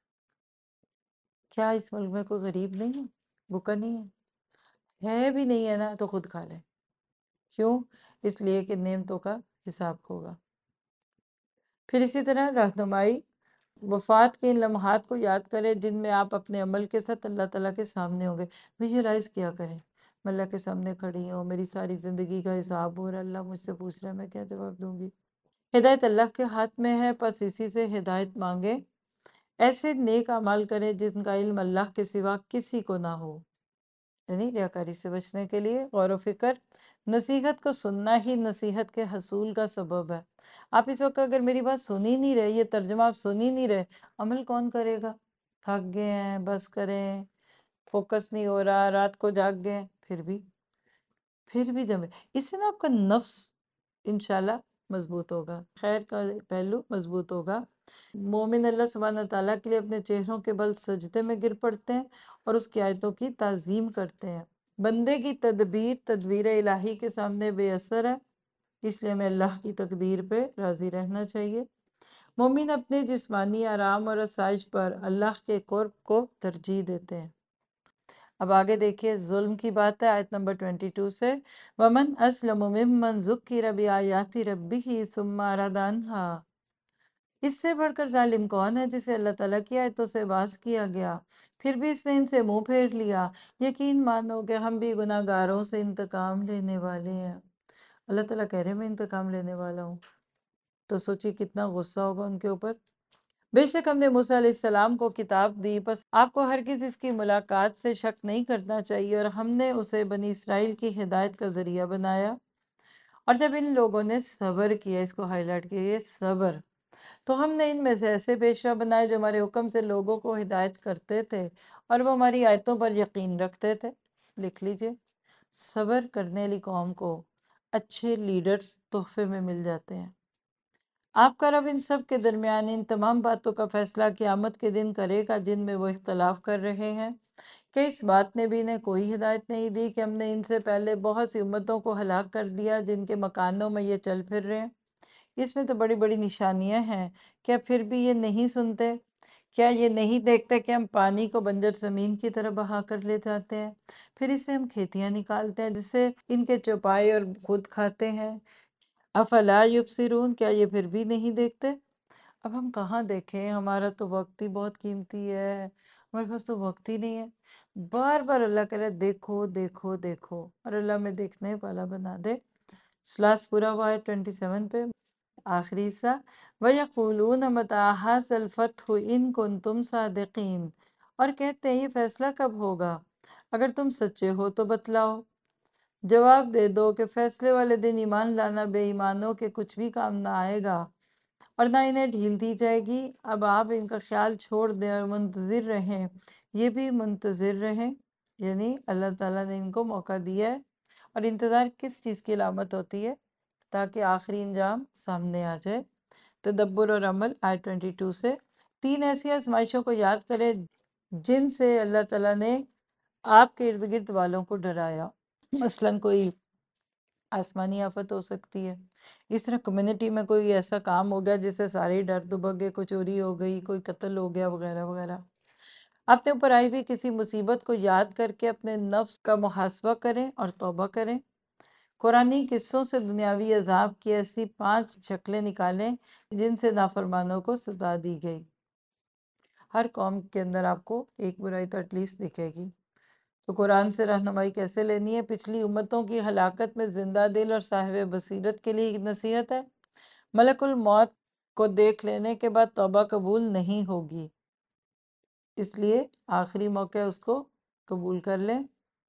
کیا اس ملک میں کوئی غریب نہیں ہے، بھوکا نہیں ہے؟ ہے بھی نہیں ہے نا تو خود کھا لے۔ کیوں؟ اس لیے کہ نعمتوں کا حساب ہوگا۔ پھر اسی طرح رہنمائی، وفات کے ان لمحات کو یاد کریں جن میں آپ اپنے عمل کے ساتھ اللہ تعالیٰ کے سامنے ہوں گے۔ ویژولائز کیا کریں، میں اللہ کے سامنے کھڑی ہوں، میری ساری زندگی کا حساب ہو رہا ہے، اللہ مجھ سے پوچھ رہا ہے، میں کیا جواب دوں گی؟ ہدایت اللہ کے ہاتھ میں ہے، پس اسی سے ہدایت مانگیں۔ ایسے نیک اعمال کریں جن کا علم اللہ کے سوا کسی کو نہ ہو، یعنی ریاکاری سے بچنے کے لیے غور و فکر۔ نصیحت کو سننا ہی نصیحت کے حصول کا سبب ہے۔ آپ اس وقت اگر میری بات سن ہی نہیں رہے، یہ ترجمہ آپ سن ہی نہیں رہے، عمل کون کرے گا؟ تھک گئے ہیں، بس کریں، فوکس نہیں ہو رہا، رات کو جاگ گئے، پھر بھی پھر بھی جمے اس سے نا آپ کا نفس انشاءاللہ مضبوط ہوگا، خیر کا پہلو مضبوط ہوگا۔ مومن اللہ سبحانہ تعالیٰ کے لیے اپنے چہروں کے بل سجدے میں گر پڑتے ہیں اور اس کی آیتوں کی تعظیم کرتے ہیں۔ بندے کی تدبیر تدبیر الہی کے سامنے بے اثر ہے، اس لیے ہمیں اللہ کی تقدیر پہ راضی رہنا چاہیے۔ مومن اپنے جسمانی آرام اور آسائش پر اللہ کے قرب کو ترجیح دیتے ہیں۔ اب آگے دیکھیے ظلم کی بات ہے آیت نمبر بائیس سے، وَمَنْ أَسْلَمُ مِمَّنْ ذُكِّرَ بِآيَاتِ رَبِّهِ ثُمَّ أَعْرَضَ عَنْهَا۔ اس سے بڑھ کر ظالم کون ہے جسے اللہ تعالیٰ کی آیتوں سے باز کیا گیا، پھر بھی اس نے ان سے منہ پھیر لیا۔ یقین مانو کہ ہم بھی گناہ گاروں سے انتقام لینے والے ہیں۔ اللہ تعالیٰ کہہ رہے ہیں میں انتقام لینے والا ہوں، تو سوچی کتنا غصہ ہوگا ان کے اوپر۔ بے شک ہم نے موسیٰ علیہ السلام کو کتاب دی، بس آپ کو ہرگز اس کی ملاقات سے شک نہیں کرنا چاہیے، اور ہم نے اسے بنی اسرائیل کی ہدایت کا ذریعہ بنایا۔ اور جب ان لوگوں نے صبر کیا، اس کو ہائی لائٹ کیے، صبر، تو ہم نے ان میں سے ایسے پیشوا بنائے جو ہمارے حکم سے لوگوں کو ہدایت کرتے تھے اور وہ ہماری آیتوں پر یقین رکھتے تھے۔ لکھ لیجئے، صبر کرنے والی قوم کو اچھے لیڈرز تحفے میں مل جاتے ہیں۔ آپ کا رب ان سب کے درمیان ان تمام باتوں کا فیصلہ قیامت کے دن کرے گا جن میں وہ اختلاف کر رہے ہیں۔ کہ اس بات نے بھی انہیں کوئی ہدایت نہیں دی کہ ہم نے ان سے پہلے بہت سی امتوں کو ہلاک کر دیا جن کے مکانوں میں یہ چل پھر رہے ہیں۔ اس میں تو بڑی بڑی نشانیاں ہیں، کیا پھر بھی یہ نہیں سنتے؟ کیا یہ نہیں دیکھتے کہ ہم پانی کو بنجر زمین کی طرح بہا کر لے جاتے ہیں، پھر اسے ہم کھیتیاں نکالتے ہیں جسے ان کے چوپائے اور خود کھاتے ہیں؟ افلا یبصرون، کیا یہ پھر بھی نہیں دیکھتے؟ اب ہم کہاں دیکھیں، ہمارا تو وقت ہی بہت قیمتی ہے، ہمارے پاس تو وقت ہی نہیں ہے۔ بار بار اللہ کہہ رہا ہے دیکھو دیکھو دیکھو، اور اللہ میں دیکھنے والا بنا دے۔ سلاس پورا ہوا ہے سیون پہ، آخری حصہ، وَيَقُولُونَ مَتَىٰ هَٰذَا الْفَتْحُ إِن كُنتُمْ صَادِقِينَ، اور کہتے ہیں یہ فیصلہ کب ہوگا، اگر تم سچے ہو تو بتلاؤ۔ جواب دے دو کہ فیصلے والے دن ایمان لانا بے ایمانوں کے کچھ بھی کام نہ آئے گا، اور نہ انہیں ڈھیل دی جائے گی۔ اب آپ ان کا خیال چھوڑ دیں اور منتظر رہیں، یہ بھی منتظر رہیں، یعنی اللہ تعالیٰ نے ان کو موقع دیا ہے۔ اور انتظار کس چیز کی علامت ہوتی ہے؟ تاکہ آخری انجام سامنے آ جائے۔ تدبر اور عمل آیت بائیس سے، تین ایسی آزمائشوں کو یاد کریں جن سے اللہ تعالیٰ نے آپ کے ارد گرد والوں کو ڈرایا۔ مثلاً کوئی آسمانی آفت ہو سکتی ہے، اس طرح کمیونٹی میں کوئی ایسا کام ہو گیا جس سے سارے ڈر دبک گئے، کوئی چوری ہو گئی، کوئی قتل ہو گیا، وغیرہ وغیرہ۔ اپنے اوپر آئی بھی کسی مصیبت کو یاد کر کے اپنے نفس کا محاسبہ کریں اور توبہ کریں۔ قرآنی قصوں سے دنیاوی عذاب کی ایسی پانچ شکلیں نکالیں جن سے نافرمانوں کو سزا دی گئی۔ ہر قوم کے اندر آپ کو ایک برائی تو ایٹ لیسٹ دکھے گی، تو قرآن سے رہنمائی کیسے لینی ہے؟ پچھلی امتوں کی ہلاکت میں زندہ دل اور صاحب بصیرت کے لیے ایک نصیحت ہے، ملک الموت کو دیکھ لینے کے بعد توبہ قبول نہیں ہوگی، اس لیے آخری موقع اس کو قبول کر لیں۔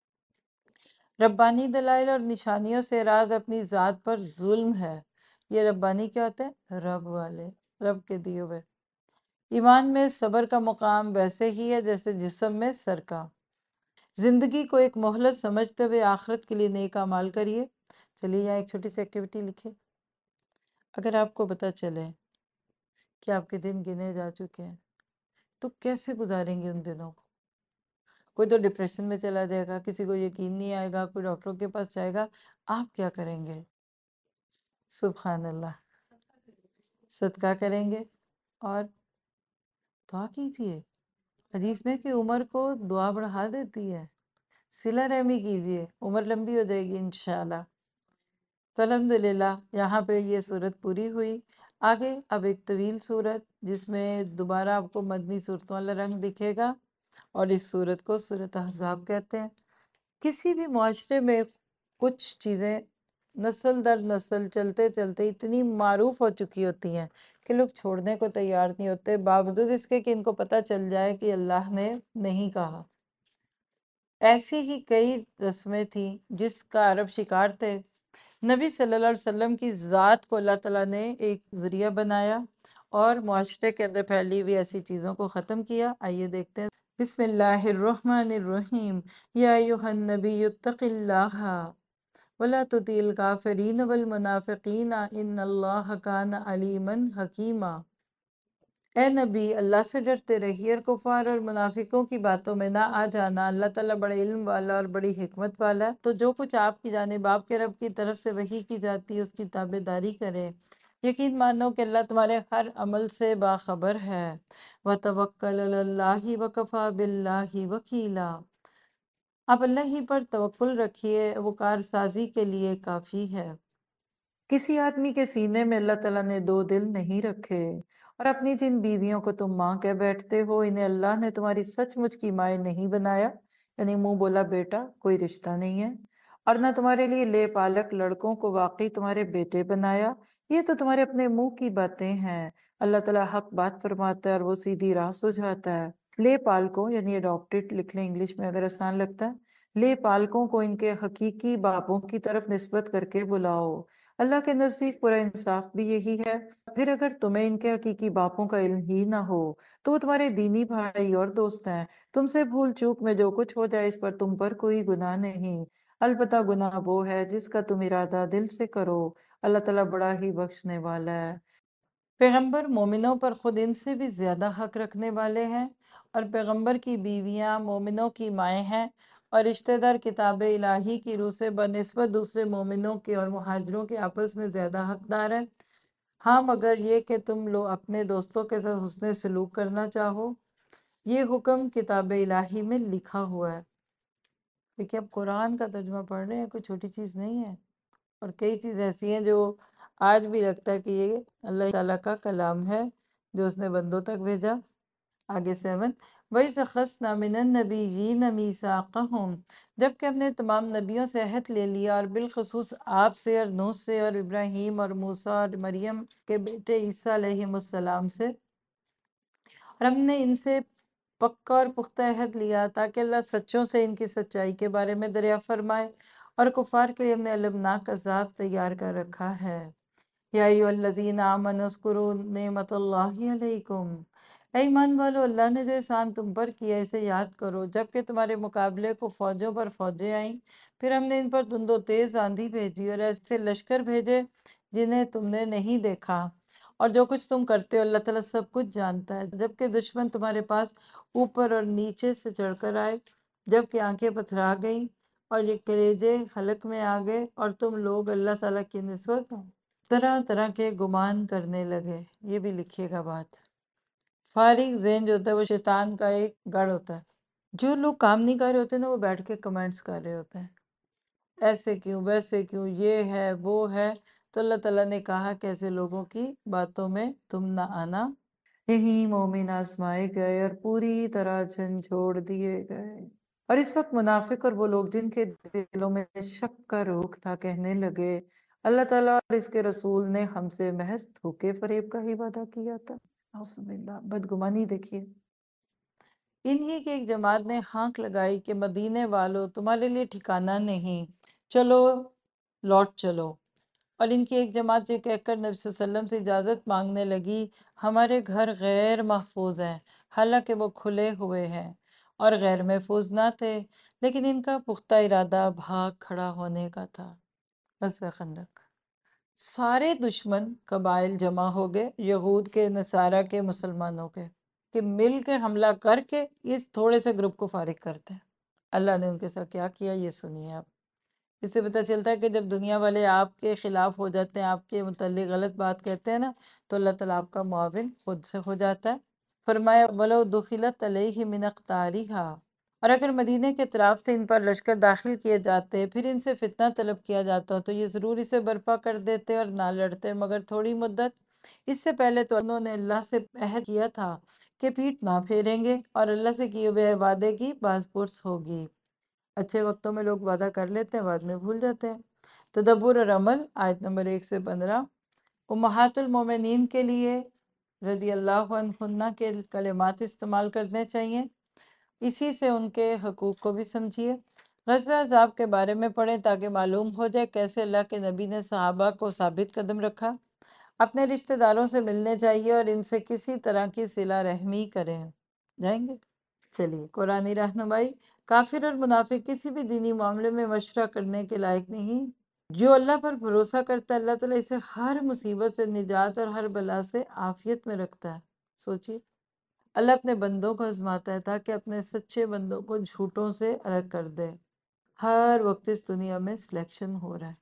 ربانی دلائل اور نشانیوں سے اعراض اپنی ذات پر ظلم ہے۔ یہ ربانی کیا ہوتے ہیں؟ رب والے، رب کے دیے ہوئے۔ ایمان میں صبر کا مقام ویسے ہی ہے جیسے جسم میں سر کا۔ زندگی کو ایک مہلت سمجھتے ہوئے آخرت کے لیے نیک اعمال کریے۔ چلیے یہاں ایک چھوٹی سی ایکٹیویٹی لکھے۔ اگر آپ کو پتہ چلے کہ آپ کے دن گنے جا چکے ہیں تو کیسے گزاریں گے ان دنوں کو؟ کوئی تو ڈپریشن میں چلا جائے گا، کسی کو یقین نہیں آئے گا، کوئی ڈاکٹروں کے پاس جائے گا، آپ کیا کریں گے؟ سبحان اللہ، صدقہ کریں گے اور دعا کیجیے۔ حدیث میں کہ عمر کو دعا بڑھا دیتی ہے، صلہ رحمی کیجیے، عمر لمبی ہو جائے گی انشاءاللہ۔ تو الحمدللہ یہاں پہ یہ صورت پوری ہوئی۔ آگے اب ایک طویل صورت جس میں دوبارہ آپ کو مدنی صورتوں والا رنگ دکھے گا، اور اس صورت کو صورت احزاب کہتے ہیں۔ کسی بھی معاشرے میں کچھ چیزیں نسل در نسل چلتے چلتے اتنی معروف ہو چکی ہوتی ہیں کہ لوگ چھوڑنے کو تیار نہیں ہوتے، باوجود اس کے کہ ان کو پتہ چل جائے کہ اللہ نے نہیں کہا۔ ایسی ہی کئی رسمیں تھیں جس کا عرب شکار تھے۔ نبی صلی اللہ علیہ وسلم کی ذات کو اللہ تعالیٰ نے ایک ذریعہ بنایا اور معاشرے کے اندر پھیلی ہوئی ایسی چیزوں کو ختم کیا۔ آئیے دیکھتے ہیں۔ بسم اللہ الرحمن الرحیم، یا ایہا النبی اتق اللہ ولا تطیع الکافرین والمنافقین ان اللہ کان علیما حکیما۔ اے نبی، اللہ سے ڈرتے رہیے اور کفار اور منافقوں کی باتوں میں نہ آ جانا، اللہ تعالیٰ بڑے علم والا اور بڑی حکمت والا ہے۔ تو جو کچھ آپ کی جانب آپ کے رب کی طرف سے وحی کی جاتی ہے اس کی تابع داری کریں، یقین مانو کہ اللہ تمہارے ہر عمل سے باخبر ہے۔ وَتَوَكَّلْ عَلَى اللَّهِ وَكَفَى بِاللَّهِ وَكِيلًا۔ آپ اللہ ہی پر توکل رکھیے، وہ کارسازی کے لیے کافی ہے۔ کسی آدمی کے سینے میں اللہ تعالیٰ نے دو دل نہیں رکھے، اور اپنی جن بیویوں کو تم ماں کہہ بیٹھتے ہو انہیں اللہ نے تمہاری سچ مچ کی مائیں نہیں بنایا، یعنی منہ بولا بیٹا کوئی رشتہ نہیں ہے، اور نہ تمہارے لیے لے پالک لڑکوں کو واقعی تمہارے بیٹے بنایا، یہ تو تمہارے اپنے منہ کی باتیں ہیں۔ اللہ تعالیٰ حق بات فرماتا ہے اور وہ سیدھی راہ سجھاتا ہے۔ لے پالکوں یعنی اڈاپٹڈ لکھ لیں انگلش میں اگر آسان لگتا ہے، لے پالکوں کو ان کے حقیقی باپوں کی طرف نسبت کر کے بلاؤ، اللہ کے نزدیک پورا انصاف بھی یہی ہے۔ پھر اگر تمہیں ان کے حقیقی باپوں کا علم ہی نہ ہو تو وہ تمہارے دینی بھائی اور دوست ہیں، تم سے بھول چوک میں جو کچھ ہو جائے اس پر تم پر کوئی گناہ نہیں، البتہ گناہ وہ ہے جس کا تم ارادہ دل سے کرو، اللہ تعالیٰ بڑا ہی بخشنے والا ہے۔ پیغمبر مومنوں پر خود ان سے بھی زیادہ حق رکھنے والے ہیں، اور پیغمبر کی بیویاں مومنوں کی مائیں ہیں، اور رشتہ دار کتاب الہی کی روح سے بنسبت دوسرے مومنوں کے اور مہاجروں کے آپس میں زیادہ حقدار ہیں۔ ہاں مگر یہ کہ تم لوگ اپنے دوستوں کے ساتھ حسن سلوک کرنا چاہو، یہ حکم کتاب الہی میں لکھا ہوا ہے۔ دیکھیں اب قرآن کا ترجمہ پڑھ رہے ہیں، کوئی چھوٹی چیز نہیں ہے، اور کئی چیز ایسی ہیں جو آج بھی لگتا ہے کہ یہ اللہ تعالیٰ کا کلام ہے جو اس نے بندوں تک بھیجا۔ آگے سیون، وَإِذْ أَخَذْنَا مِنَ النَّبِيِّينَ مِيثَاقَهُمْ، جب کہ ہم نے تمام نبیوں سے عہد لے لیا، اور بالخصوص آپ سے اور نوح سے اور ابراہیم اور موسیٰ اور مریم کے بیٹے عیسیٰ علیہ السلام سے، اور ہم نے ان سے پکا اور پختہ عہد لیا تاکہ اللہ سچوں سے ان کی سچائی کے بارے میں دریافت فرمائے، اور کفار کے لیے ہم نے المناک عذاب تیار کر رکھا ہے۔ یا ایھا الذین آمنوا اذکروا نعمت اللہ علیکم، اے ایمان والو اللہ نے جو احسان تم پر کیا اسے یاد کرو، جبکہ تمہارے مقابلے کو فوجوں پر فوجیں آئیں، پھر ہم نے ان پر دھند و تیز آندھی بھیجی اور ایسے لشکر بھیجے جنہیں تم نے نہیں دیکھا، اور جو کچھ تم کرتے ہو اللہ تعالیٰ سب کچھ جانتا ہے۔ جبکہ دشمن تمہارے پاس اوپر اور نیچے سے چڑھ کر آئے، جبکہ آنکھیں پتھرا گئیں اور یہ کلیجے حلق میں آ گئے، اور تم لوگ اللہ تعالیٰ کی نسبت طرح طرح کے گمان کرنے لگے۔ یہ بھی لکھیے گا بات۔ فارغ ذہن جو ہوتا ہے وہ شیطان کا ایک گڑھ ہوتا ہے۔ جو لوگ کام نہیں کر رہے ہوتے نا وہ بیٹھ کے کمنٹس کر رہے ہوتے ہیں، ایسے کیوں ویسے کیوں، یہ ہے وہ ہے، تو اللہ تعالیٰ نے کہا کہ ایسے لوگوں کی باتوں میں تم نہ آنا۔ یہی مومن آزمائے گئے اور پوری طرح جھنجھوڑ دیے گئے، اور اس وقت منافق اور وہ لوگ جن کے دلوں میں شک کا روک تھا کہنے لگے اللہ تعالیٰ اور اس کے رسول نے ہم سے محض دھوکے فریب کا ہی وعدہ کیا تھا۔ اعوذ باللہ، بدگمانی دیکھیے۔ انہی کی ایک جماعت نے ہانک لگائی کہ مدینے والوں تمہارے لیے ٹھکانہ نہیں، چلو لوٹ چلو، اور ان کی ایک جماعت یہ کہہ کر نبی صلی اللہ علیہ وسلم سے اجازت مانگنے لگی ہمارے گھر غیر محفوظ ہیں، حالانکہ وہ کھلے ہوئے ہیں اور غیر محفوظ نہ تھے، لیکن ان کا پختہ ارادہ بھاگ کھڑا ہونے کا تھا۔ غزوہ خندق، سارے دشمن قبائل جمع ہو گئے، یہود کے، نصارہ کے، مسلمانوں کے، کہ مل کے حملہ کر کے اس تھوڑے سے گروپ کو فارغ کرتے ہیں۔ اللہ نے ان کے ساتھ کیا کیا یہ سنیے آپ۔ اس سے پتہ چلتا ہے کہ جب دنیا والے آپ کے خلاف ہو جاتے ہیں، آپ کے متعلق غلط بات کہتے ہیں نا، تو اللہ تعالیٰ آپ کا معاون خود سے ہو جاتا ہے۔ فرمایا وَلَوْ دُخِلَتْ عَلَيْهِ مِنْ أَقْطَارِهَا، اور اگر مدینے کے اطراف سے ان پر لشکر داخل کیے جاتے، پھر ان سے فتنہ طلب کیا جاتا تو یہ ضرور اسے برپا کر دیتے اور نہ لڑتے مگر تھوڑی مدت۔ اس سے پہلے تو انہوں نے اللہ سے عہد کیا تھا کہ پیٹھ نہ پھیریں گے اور اللہ سے کیے ہوئے وعدے کی باز پرس ہوگی۔ اچھے وقتوں میں لوگ وعدہ کر لیتے ہیں، بعد میں بھول جاتے ہیں۔ تدبر اور عمل، آیت نمبر ایک سے پندرہ۔ امہات المومنین کے لیے رضی اللہ عنہن کے کلمات استعمال کرنے چاہیے، اسی سے ان کے حقوق کو بھی سمجھیے۔ غزوہ احزاب کے بارے میں پڑھیں تاکہ معلوم ہو جائے کیسے اللہ کے نبی نے صحابہ کو ثابت قدم رکھا۔ اپنے رشتہ داروں سے ملنے چاہیے اور ان سے کسی طرح کی صلہ رحمی کریں۔ جائیں گے؟ چلیے، قرآنی رہنمائی۔ کافر اور منافق کسی بھی دینی معاملے میں مشورہ کرنے کے لائق نہیں۔ جو اللہ پر بھروسہ کرتا ہے، اللہ تعالیٰ اسے ہر مصیبت سے نجات اور ہر بلا سے عافیت میں رکھتا ہے۔ سوچیے، اللہ اپنے بندوں کو آزماتا ہے تاکہ اپنے سچے بندوں کو جھوٹوں سے الگ کر دے۔ ہر وقت اس دنیا میں سلیکشن ہو رہا ہے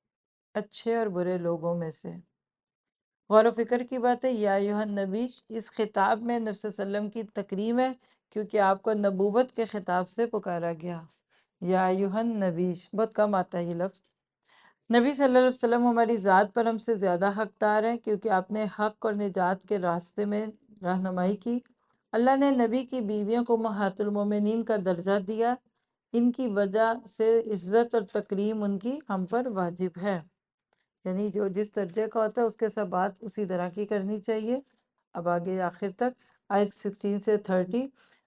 اچھے اور برے لوگوں میں سے۔ غور و فکر کی بات ہے، یا ایھا النبی، اس خطاب میں نبی صلی اللہ علیہ وسلم کی تکریم ہے کیونکہ آپ کو نبوت کے خطاب سے پکارا گیا۔ یا ایھا النبی، بہت کم آتا ہے یہ لفظ۔ نبی صلی اللہ علیہ وسلم ہماری ذات پر ہم سے زیادہ حقدار ہیں کیونکہ آپ نے حق اور نجات کے راستے میں رہنمائی کی۔ اللہ نے نبی کی بیویوں کو امہات المومنین کا درجہ دیا، ان کی وجہ سے عزت اور تکریم ان کی ہم پر واجب ہے۔ یعنی جو جس درجے کا ہوتا ہے اس کے ساتھ بات اسی طرح کی کرنی چاہیے۔ اب آگے آخر تک آیت سکسٹین سے تھرٹی۔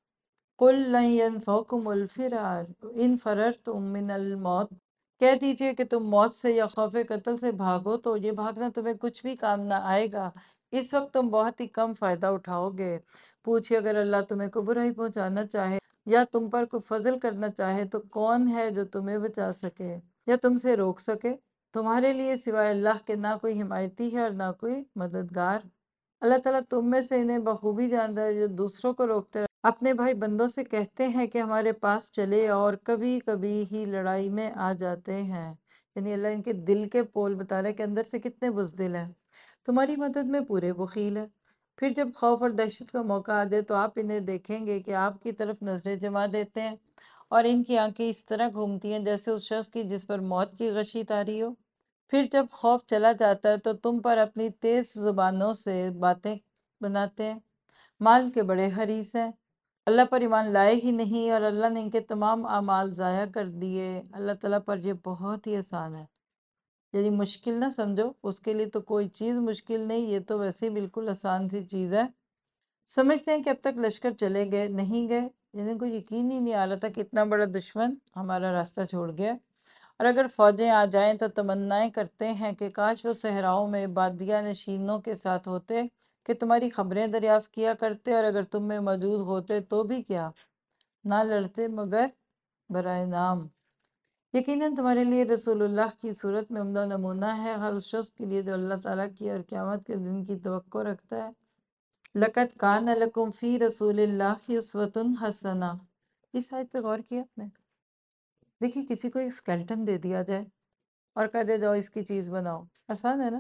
قُلْ لَن يَنفَعَكُمُ الْفِرَارُ إِنْ فَرَرْتُم مِّنَ الْمَوْتِ، کہہ دیجئے کہ تم موت سے یا خوف قتل سے بھاگو تو یہ بھاگنا تمہیں کچھ بھی کام نہ آئے گا، اس وقت تم بہت ہی کم فائدہ اٹھاؤ گے۔ پوچھئے اگر اللہ تمہیں کوئی برائی پہنچانا چاہے یا تم پر کوئی فضل کرنا چاہے تو کون ہے جو تمہیں بچا سکے یا تم سے روک سکے؟ تمہارے لیے سوائے اللہ کے نہ کوئی حمایتی ہے اور نہ کوئی مددگار۔ اللہ تعالیٰ تم میں سے انہیں بخوبی جانتا ہے جو دوسروں کو روکتے رہتے اپنے بھائی بندوں سے کہتے ہیں کہ ہمارے پاس چلے اور کبھی کبھی ہی لڑائی میں آ جاتے ہیں۔ یعنی اللہ ان کے دل کے پول بتا رہے کہ اندر سے کتنے بزدل ہیں۔ تمہاری مدد میں پورے بخیل ہے۔ پھر جب خوف اور دہشت کا موقع آ جائے تو آپ انہیں دیکھیں گے کہ آپ کی طرف نظریں جما دیتے ہیں اور ان کی آنکھیں اس طرح گھومتی ہیں جیسے اس شخص کی جس پر موت کی غشی طاری ہو۔ پھر جب خوف چلا جاتا ہے تو تم پر اپنی تیز زبانوں سے باتیں بناتے ہیں، مال کے بڑے حریص ہیں، اللہ پر ایمان لائے ہی نہیں اور اللہ نے ان کے تمام اعمال ضائع کر دیے۔ اللہ تعالیٰ پر یہ بہت ہی آسان ہے، یعنی مشکل نہ سمجھو، اس کے لیے تو کوئی چیز مشکل نہیں، یہ تو ویسے ہی بالکل آسان سی چیز ہے۔ سمجھتے ہیں کہ اب تک لشکر چلے گئے، نہیں گئے، یعنی کوئی یقین ہی نہیں آ رہا تھا کہ اتنا بڑا دشمن ہمارا راستہ چھوڑ گیا۔ اور اگر فوجیں آ جائیں تو تمنائیں کرتے ہیں کہ کاش وہ صحراؤں میں بادیہ نشینوں کے ساتھ ہوتے کہ تمہاری خبریں دریافت کیا کرتے، اور اگر تم میں موجود ہوتے تو بھی کیا، نہ لڑتے مگر برائے نام۔ یقیناً تمہارے لیے رسول اللہ کی صورت میں عمدہ نمونہ ہے ہر اس شخص کے لیے جو اللہ تعالیٰ کی اور قیامت کے دن کی توقع رکھتا ہے۔ لَقَدْ كَانَ لَكُمْ فِي رَسُولِ اللَّهِ أُسْوَةٌ حَسَنَةٌ، اس آیت پہ غور کیا آپ نے؟ دیکھیے، کسی کو ایک سکیلٹن دے دیا جائے اور کہہ دے جاؤ اس کی چیز بناؤ، آسان ہے نا؟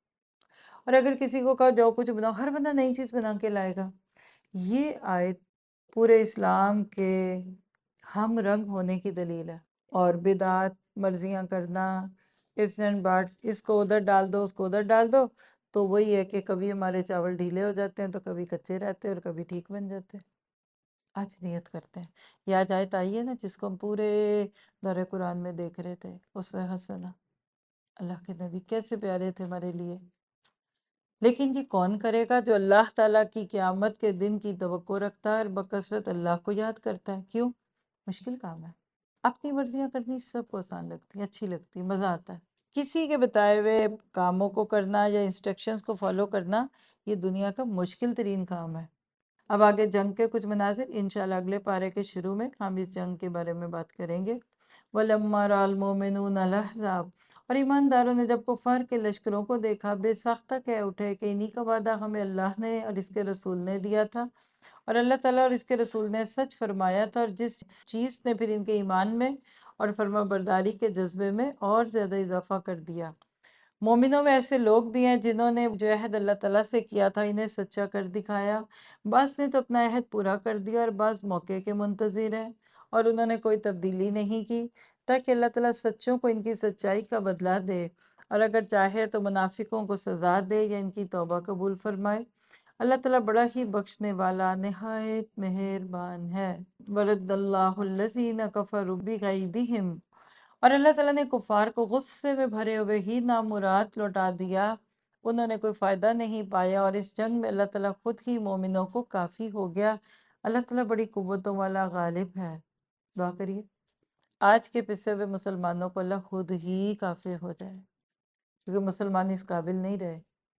اور اگر کسی کو کہا جاؤ کچھ بناؤ، ہر بندہ نئی چیز بنا کے لائے گا۔ یہ آیت پورے اسلام کے ہم رنگ ہونے کی دلیل ہے، اور بدعات، مرضیاں کرنا، ifs اینڈ بٹس، اس کو ادھر ڈال دو اس کو ادھر ڈال دو، تو وہی ہے کہ کبھی ہمارے چاول ڈھیلے ہو جاتے ہیں تو کبھی کچے رہتے ہیں اور کبھی ٹھیک بن جاتے ہیں۔ آج نیت کرتے ہیں، یہ آج آیت آئی ہے نا جس کو ہم پورے دورہ قرآن میں دیکھ رہے تھے، اسوہ حسنہ، اللہ کے نبی کیسے پیارے تھے ہمارے لیے۔ لیکن یہ کون کرے گا؟ جو اللہ تعالیٰ کی قیامت کے دن کی توقع رکھتا ہے اور بکثرت اللہ کو یاد کرتا ہے۔ کیوں؟ مشکل کام ہے، اپنی مرضیاں کرنی سب کو آسان لگتی ہیں، اچھی لگتی ہیں، مزہ آتا ہے۔ کسی کے بتائے ہوئے کاموں کو کرنا یا انسٹرکشنز کو فالو کرنا یہ دنیا کا مشکل ترین کام ہے۔ اب آگے جنگ کے کچھ مناظر، انشاءاللہ اگلے پارے کے شروع میں ہم اس جنگ کے بارے میں بات کریں گے۔ وَلَمَّا رَأَى الْمُؤْمِنُونَ الْأَحْزَابَ، اور ایمانداروں نے جب کفار کے لشکروں کو دیکھا بے ساختہ کہہ اٹھے کہ انہی کا وعدہ ہمیں اللہ نے اور اس کے رسول نے دیا تھا، اور اللہ تعالیٰ اور اس کے رسول نے سچ فرمایا تھا، اور جس چیز نے پھر ان کے ایمان میں اور فرما برداری کے جذبے میں اور زیادہ اضافہ کر دیا۔ مومنوں میں ایسے لوگ بھی ہیں جنہوں نے جو عہد اللہ تعالیٰ سے کیا تھا انہیں سچا کر دکھایا، بعض نے تو اپنا عہد پورا کر دیا اور بعض موقع کے منتظر ہیں، اور انہوں نے کوئی تبدیلی نہیں کی تاکہ اللہ تعالیٰ سچوں کو ان کی سچائی کا بدلہ دے، اور اگر چاہے تو منافقوں کو سزا دے یا ان کی توبہ قبول فرمائے۔ اللہ تعالیٰ بڑا ہی بخشنے والا نہایت مہربان ہے۔ وَرَدَّ اللَّهُ الَّذِينَ كَفَرُوا بِغَيْظِهِمْ، اور اللہ تعالیٰ نے کفار کو غصے میں بھرے ہوئے ہی نامراد لوٹا دیا، انہوں نے کوئی فائدہ نہیں پایا، اور اس جنگ میں اللہ تعالیٰ خود ہی مومنوں کو کافی ہو گیا۔ اللہ تعالیٰ بڑی قوتوں والا غالب ہے۔ دعا کریے آج کے پسے ہوئے مسلمانوں کو اللہ خود ہی کافی ہو جائے، کیونکہ مسلمان اس قابل نہیں رہے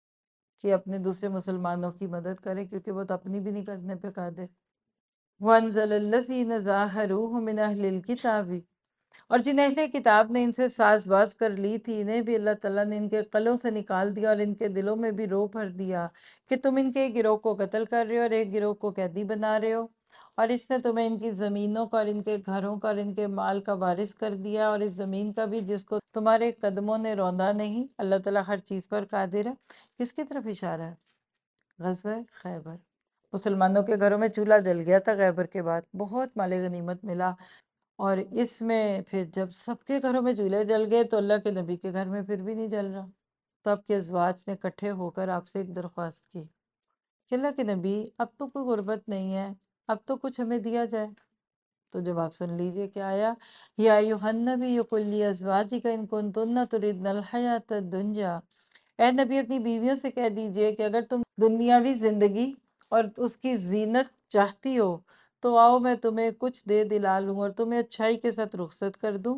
کہ اپنے دوسرے مسلمانوں کی مدد کرے، کیونکہ وہ تو اپنی بھی نہیں کرنے پہ قادر۔ وَأَنزَلَ الَّذِينَ ظَاهَرُوهُ مِنْ أَهْلِ الْكِتَابِ، اور جن اہل کتاب نے ان سے ساز باز کر لی تھی انہیں بھی اللہ تعالیٰ نے ان کے قلوں سے نکال دیا اور ان کے دلوں میں بھی رو بھر دیا کہ تم ان کے ایک گروہ کو قتل کر رہے ہو اور ایک گروہ کو قیدی بنا رہے ہو، اور اس نے تمہیں ان کی زمینوں کا اور ان کے گھروں کا اور ان کے مال کا وارث کر دیا، اور اس زمین کا بھی جس کو تمہارے قدموں نے روندا نہیں۔ اللہ تعالیٰ ہر چیز پر قادر ہے۔ کس کی طرف اشارہ ہے؟ غزوہ خیبر۔ مسلمانوں کے گھروں میں چولہا جل گیا تھا خیبر کے بعد، بہت مال غنیمت ملا، اور اس میں پھر جب سب کے گھروں میں چولہے جل گئے تو اللہ کے نبی کے گھر میں پھر بھی نہیں جل رہا، تو آپ کے ازواج نے اکٹھے ہو کر آپ سے ایک درخواست کی کہ اللہ کے نبی اب تو کوئی غربت نہیں ہے، اب تو کچھ ہمیں دیا جائے۔ تو جب آپ سن لیجئے کہ آیا یا ایھا النبی قل لازواجک ان کنتن تردن الحیاۃ الدنیا، اے نبی اپنی بیویوں سے کہہ دیجئے کہ اگر تم دنیاوی زندگی اور اس کی زینت چاہتی ہو تو آؤ میں تمہیں کچھ دے دلا لوں اور تمہیں اچھائی کے ساتھ رخصت کر دوں۔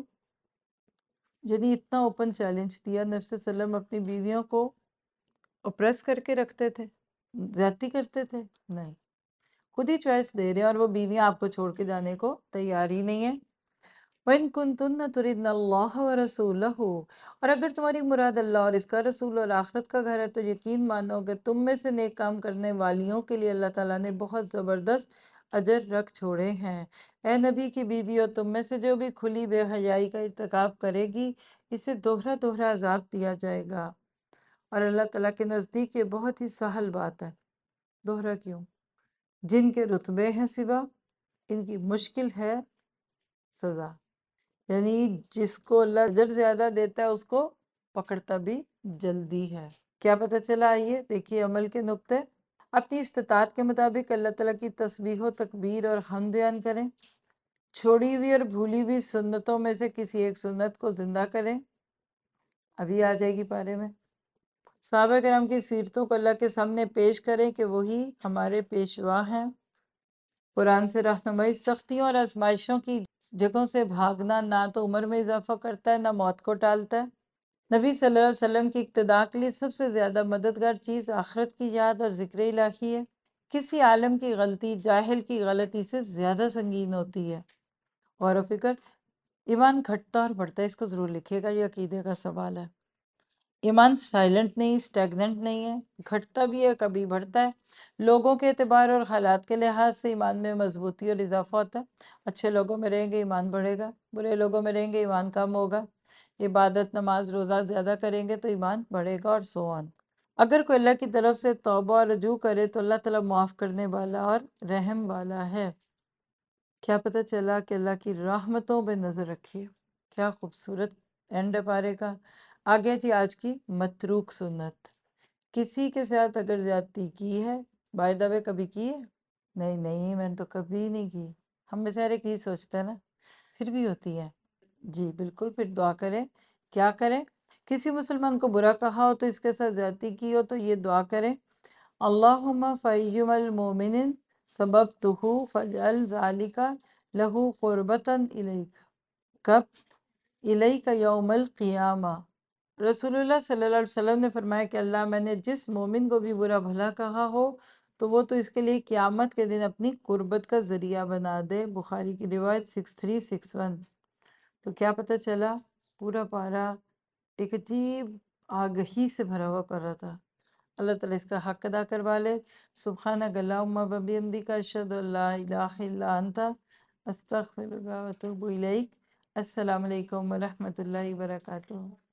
یعنی اتنا اوپن چیلنج دیا، نبی صلی اللہ علیہ وسلم اپنی بیویوں کو اپریس کر کے رکھتے تھے، زیادتی کرتے تھے؟ نہیں، خود ہی چوائس دے رہے ہیں، اور وہ بیویاں آپ کو چھوڑ کے جانے کو تیار ہی نہیں ہیں۔ وَإِن كُنتُنَّ تُرِدْنَ اللَّهَ وَرَسُولَهُ، اور اگر تمہاری مراد اللہ اور اس کا رسول اور آخرت کا گھر ہے تو یقین مانو کہ تم میں سے نیک کام کرنے والیوں کے لیے اللہ تعالیٰ نے بہت زبردست اجر رکھ چھوڑے ہیں۔ اے نبی کی بیوی، اور تم میں سے جو بھی کھلی بے حیائی کا ارتکاب کرے گی اسے دوہرا دوہرا عذاب دیا جائے گا، اور اللہ تعالیٰ کے نزدیک یہ بہت ہی سہل بات ہے۔ دوہرا کیوں؟ جن کے رتبے ہیں سوا ان کی مشکل ہے سزا، یعنی جس کو اللہ اجر زیادہ دیتا ہے اس کو پکڑتا بھی جلدی ہے۔ کیا پتہ چلا؟ آئیے دیکھیے عمل کے نقطے۔ اپنی استطاعت کے مطابق اللہ تعالیٰ کی تسبیح و تکبیر اور حمد بیان کریں، چھوڑی ہوئی اور بھولی ہوئی سنتوں میں سے کسی ایک سنت کو زندہ کریں، ابھی آ جائے گی پارے میں۔ صحابہ کرام کی سیرتوں کو اللہ کے سامنے پیش کریں کہ وہی ہمارے پیشوا ہیں۔ قرآن سے رہنمائی، سختیوں اور آزمائشوں کی جگہوں سے بھاگنا نہ تو عمر میں اضافہ کرتا ہے نہ موت کو ٹالتا ہے۔ نبی صلی اللہ علیہ وسلم کی اقتداء کے لیے سب سے زیادہ مددگار چیز آخرت کی یاد اور ذکر الہی ہے۔ کسی عالم کی غلطی جاہل کی غلطی سے زیادہ سنگین ہوتی ہے۔ غور و فکر، ایمان گھٹتا اور بڑھتا ہے، اس کو ضرور لکھیے گا، یہ عقیدے کا سوال ہے۔ ایمان سائلنٹ نہیں، سٹیگننٹ نہیں ہے، گھٹتا بھی ہے کبھی بڑھتا ہے۔ لوگوں کے اعتبار اور حالات کے لحاظ سے ایمان میں مضبوطی اور اضافہ ہوتا ہے۔ اچھے لوگوں میں رہیں گے ایمان بڑھے گا، برے لوگوں میں رہیں گے ایمان کم ہوگا، عبادت نماز روزہ زیادہ کریں گے تو ایمان بڑھے گا، اور سو آن۔ اگر کوئی اللہ کی طرف سے توبہ اور رجوع کرے تو اللہ تعالیٰ معاف کرنے والا اور رحم والا ہے۔ کیا پتہ چلا کہ اللہ کی رحمتوں پہ نظر رکھیے۔ کیا خوبصورت اینڈ ہے پارے کا۔ آگے جی آج کی متروک سنت۔ کسی کے ساتھ اگر زیادتی کی ہے، بائی دا وے کبھی کی ہے؟ نہیں نہیں، میں نے تو کبھی نہیں کی۔ ہم میں سے ہر ایک یہ سوچتا ہے نا، پھر بھی ہوتی ہے۔ جی بالکل، پھر دعا کریں۔ کیا کریں؟ کسی مسلمان کو برا کہا ہو تو اس کے ساتھ زیادتی کی ہو تو یہ دعا کریں، اللہم فیّم المومن سببتہ فاجعل ذالک لہ قربتا الیک، کب؟ الیک یوم القیامہ۔ رسول اللہ صلی اللہ علیہ وسلم نے فرمایا کہ اللہ، میں نے جس مومن کو بھی برا بھلا کہا ہو تو وہ تو اس کے لیے قیامت کے دن اپنی قربت کا ذریعہ بنا دے۔ بخاری کی روایت سکس تھری سکس ون۔ تو کیا پتہ چلا؟ پورا پارا ایک عجیب آگہی سے بھرا ہوا پڑھ رہا تھا۔ اللہ تعالیٰ اس کا حق ادا کروا لے۔ سبحانک اللہم و بحمدک اشہد ان لا الہ الا انت استغفرک و اتوب الیک۔ السلام علیکم ورحمۃ اللہ وبرکاتہ۔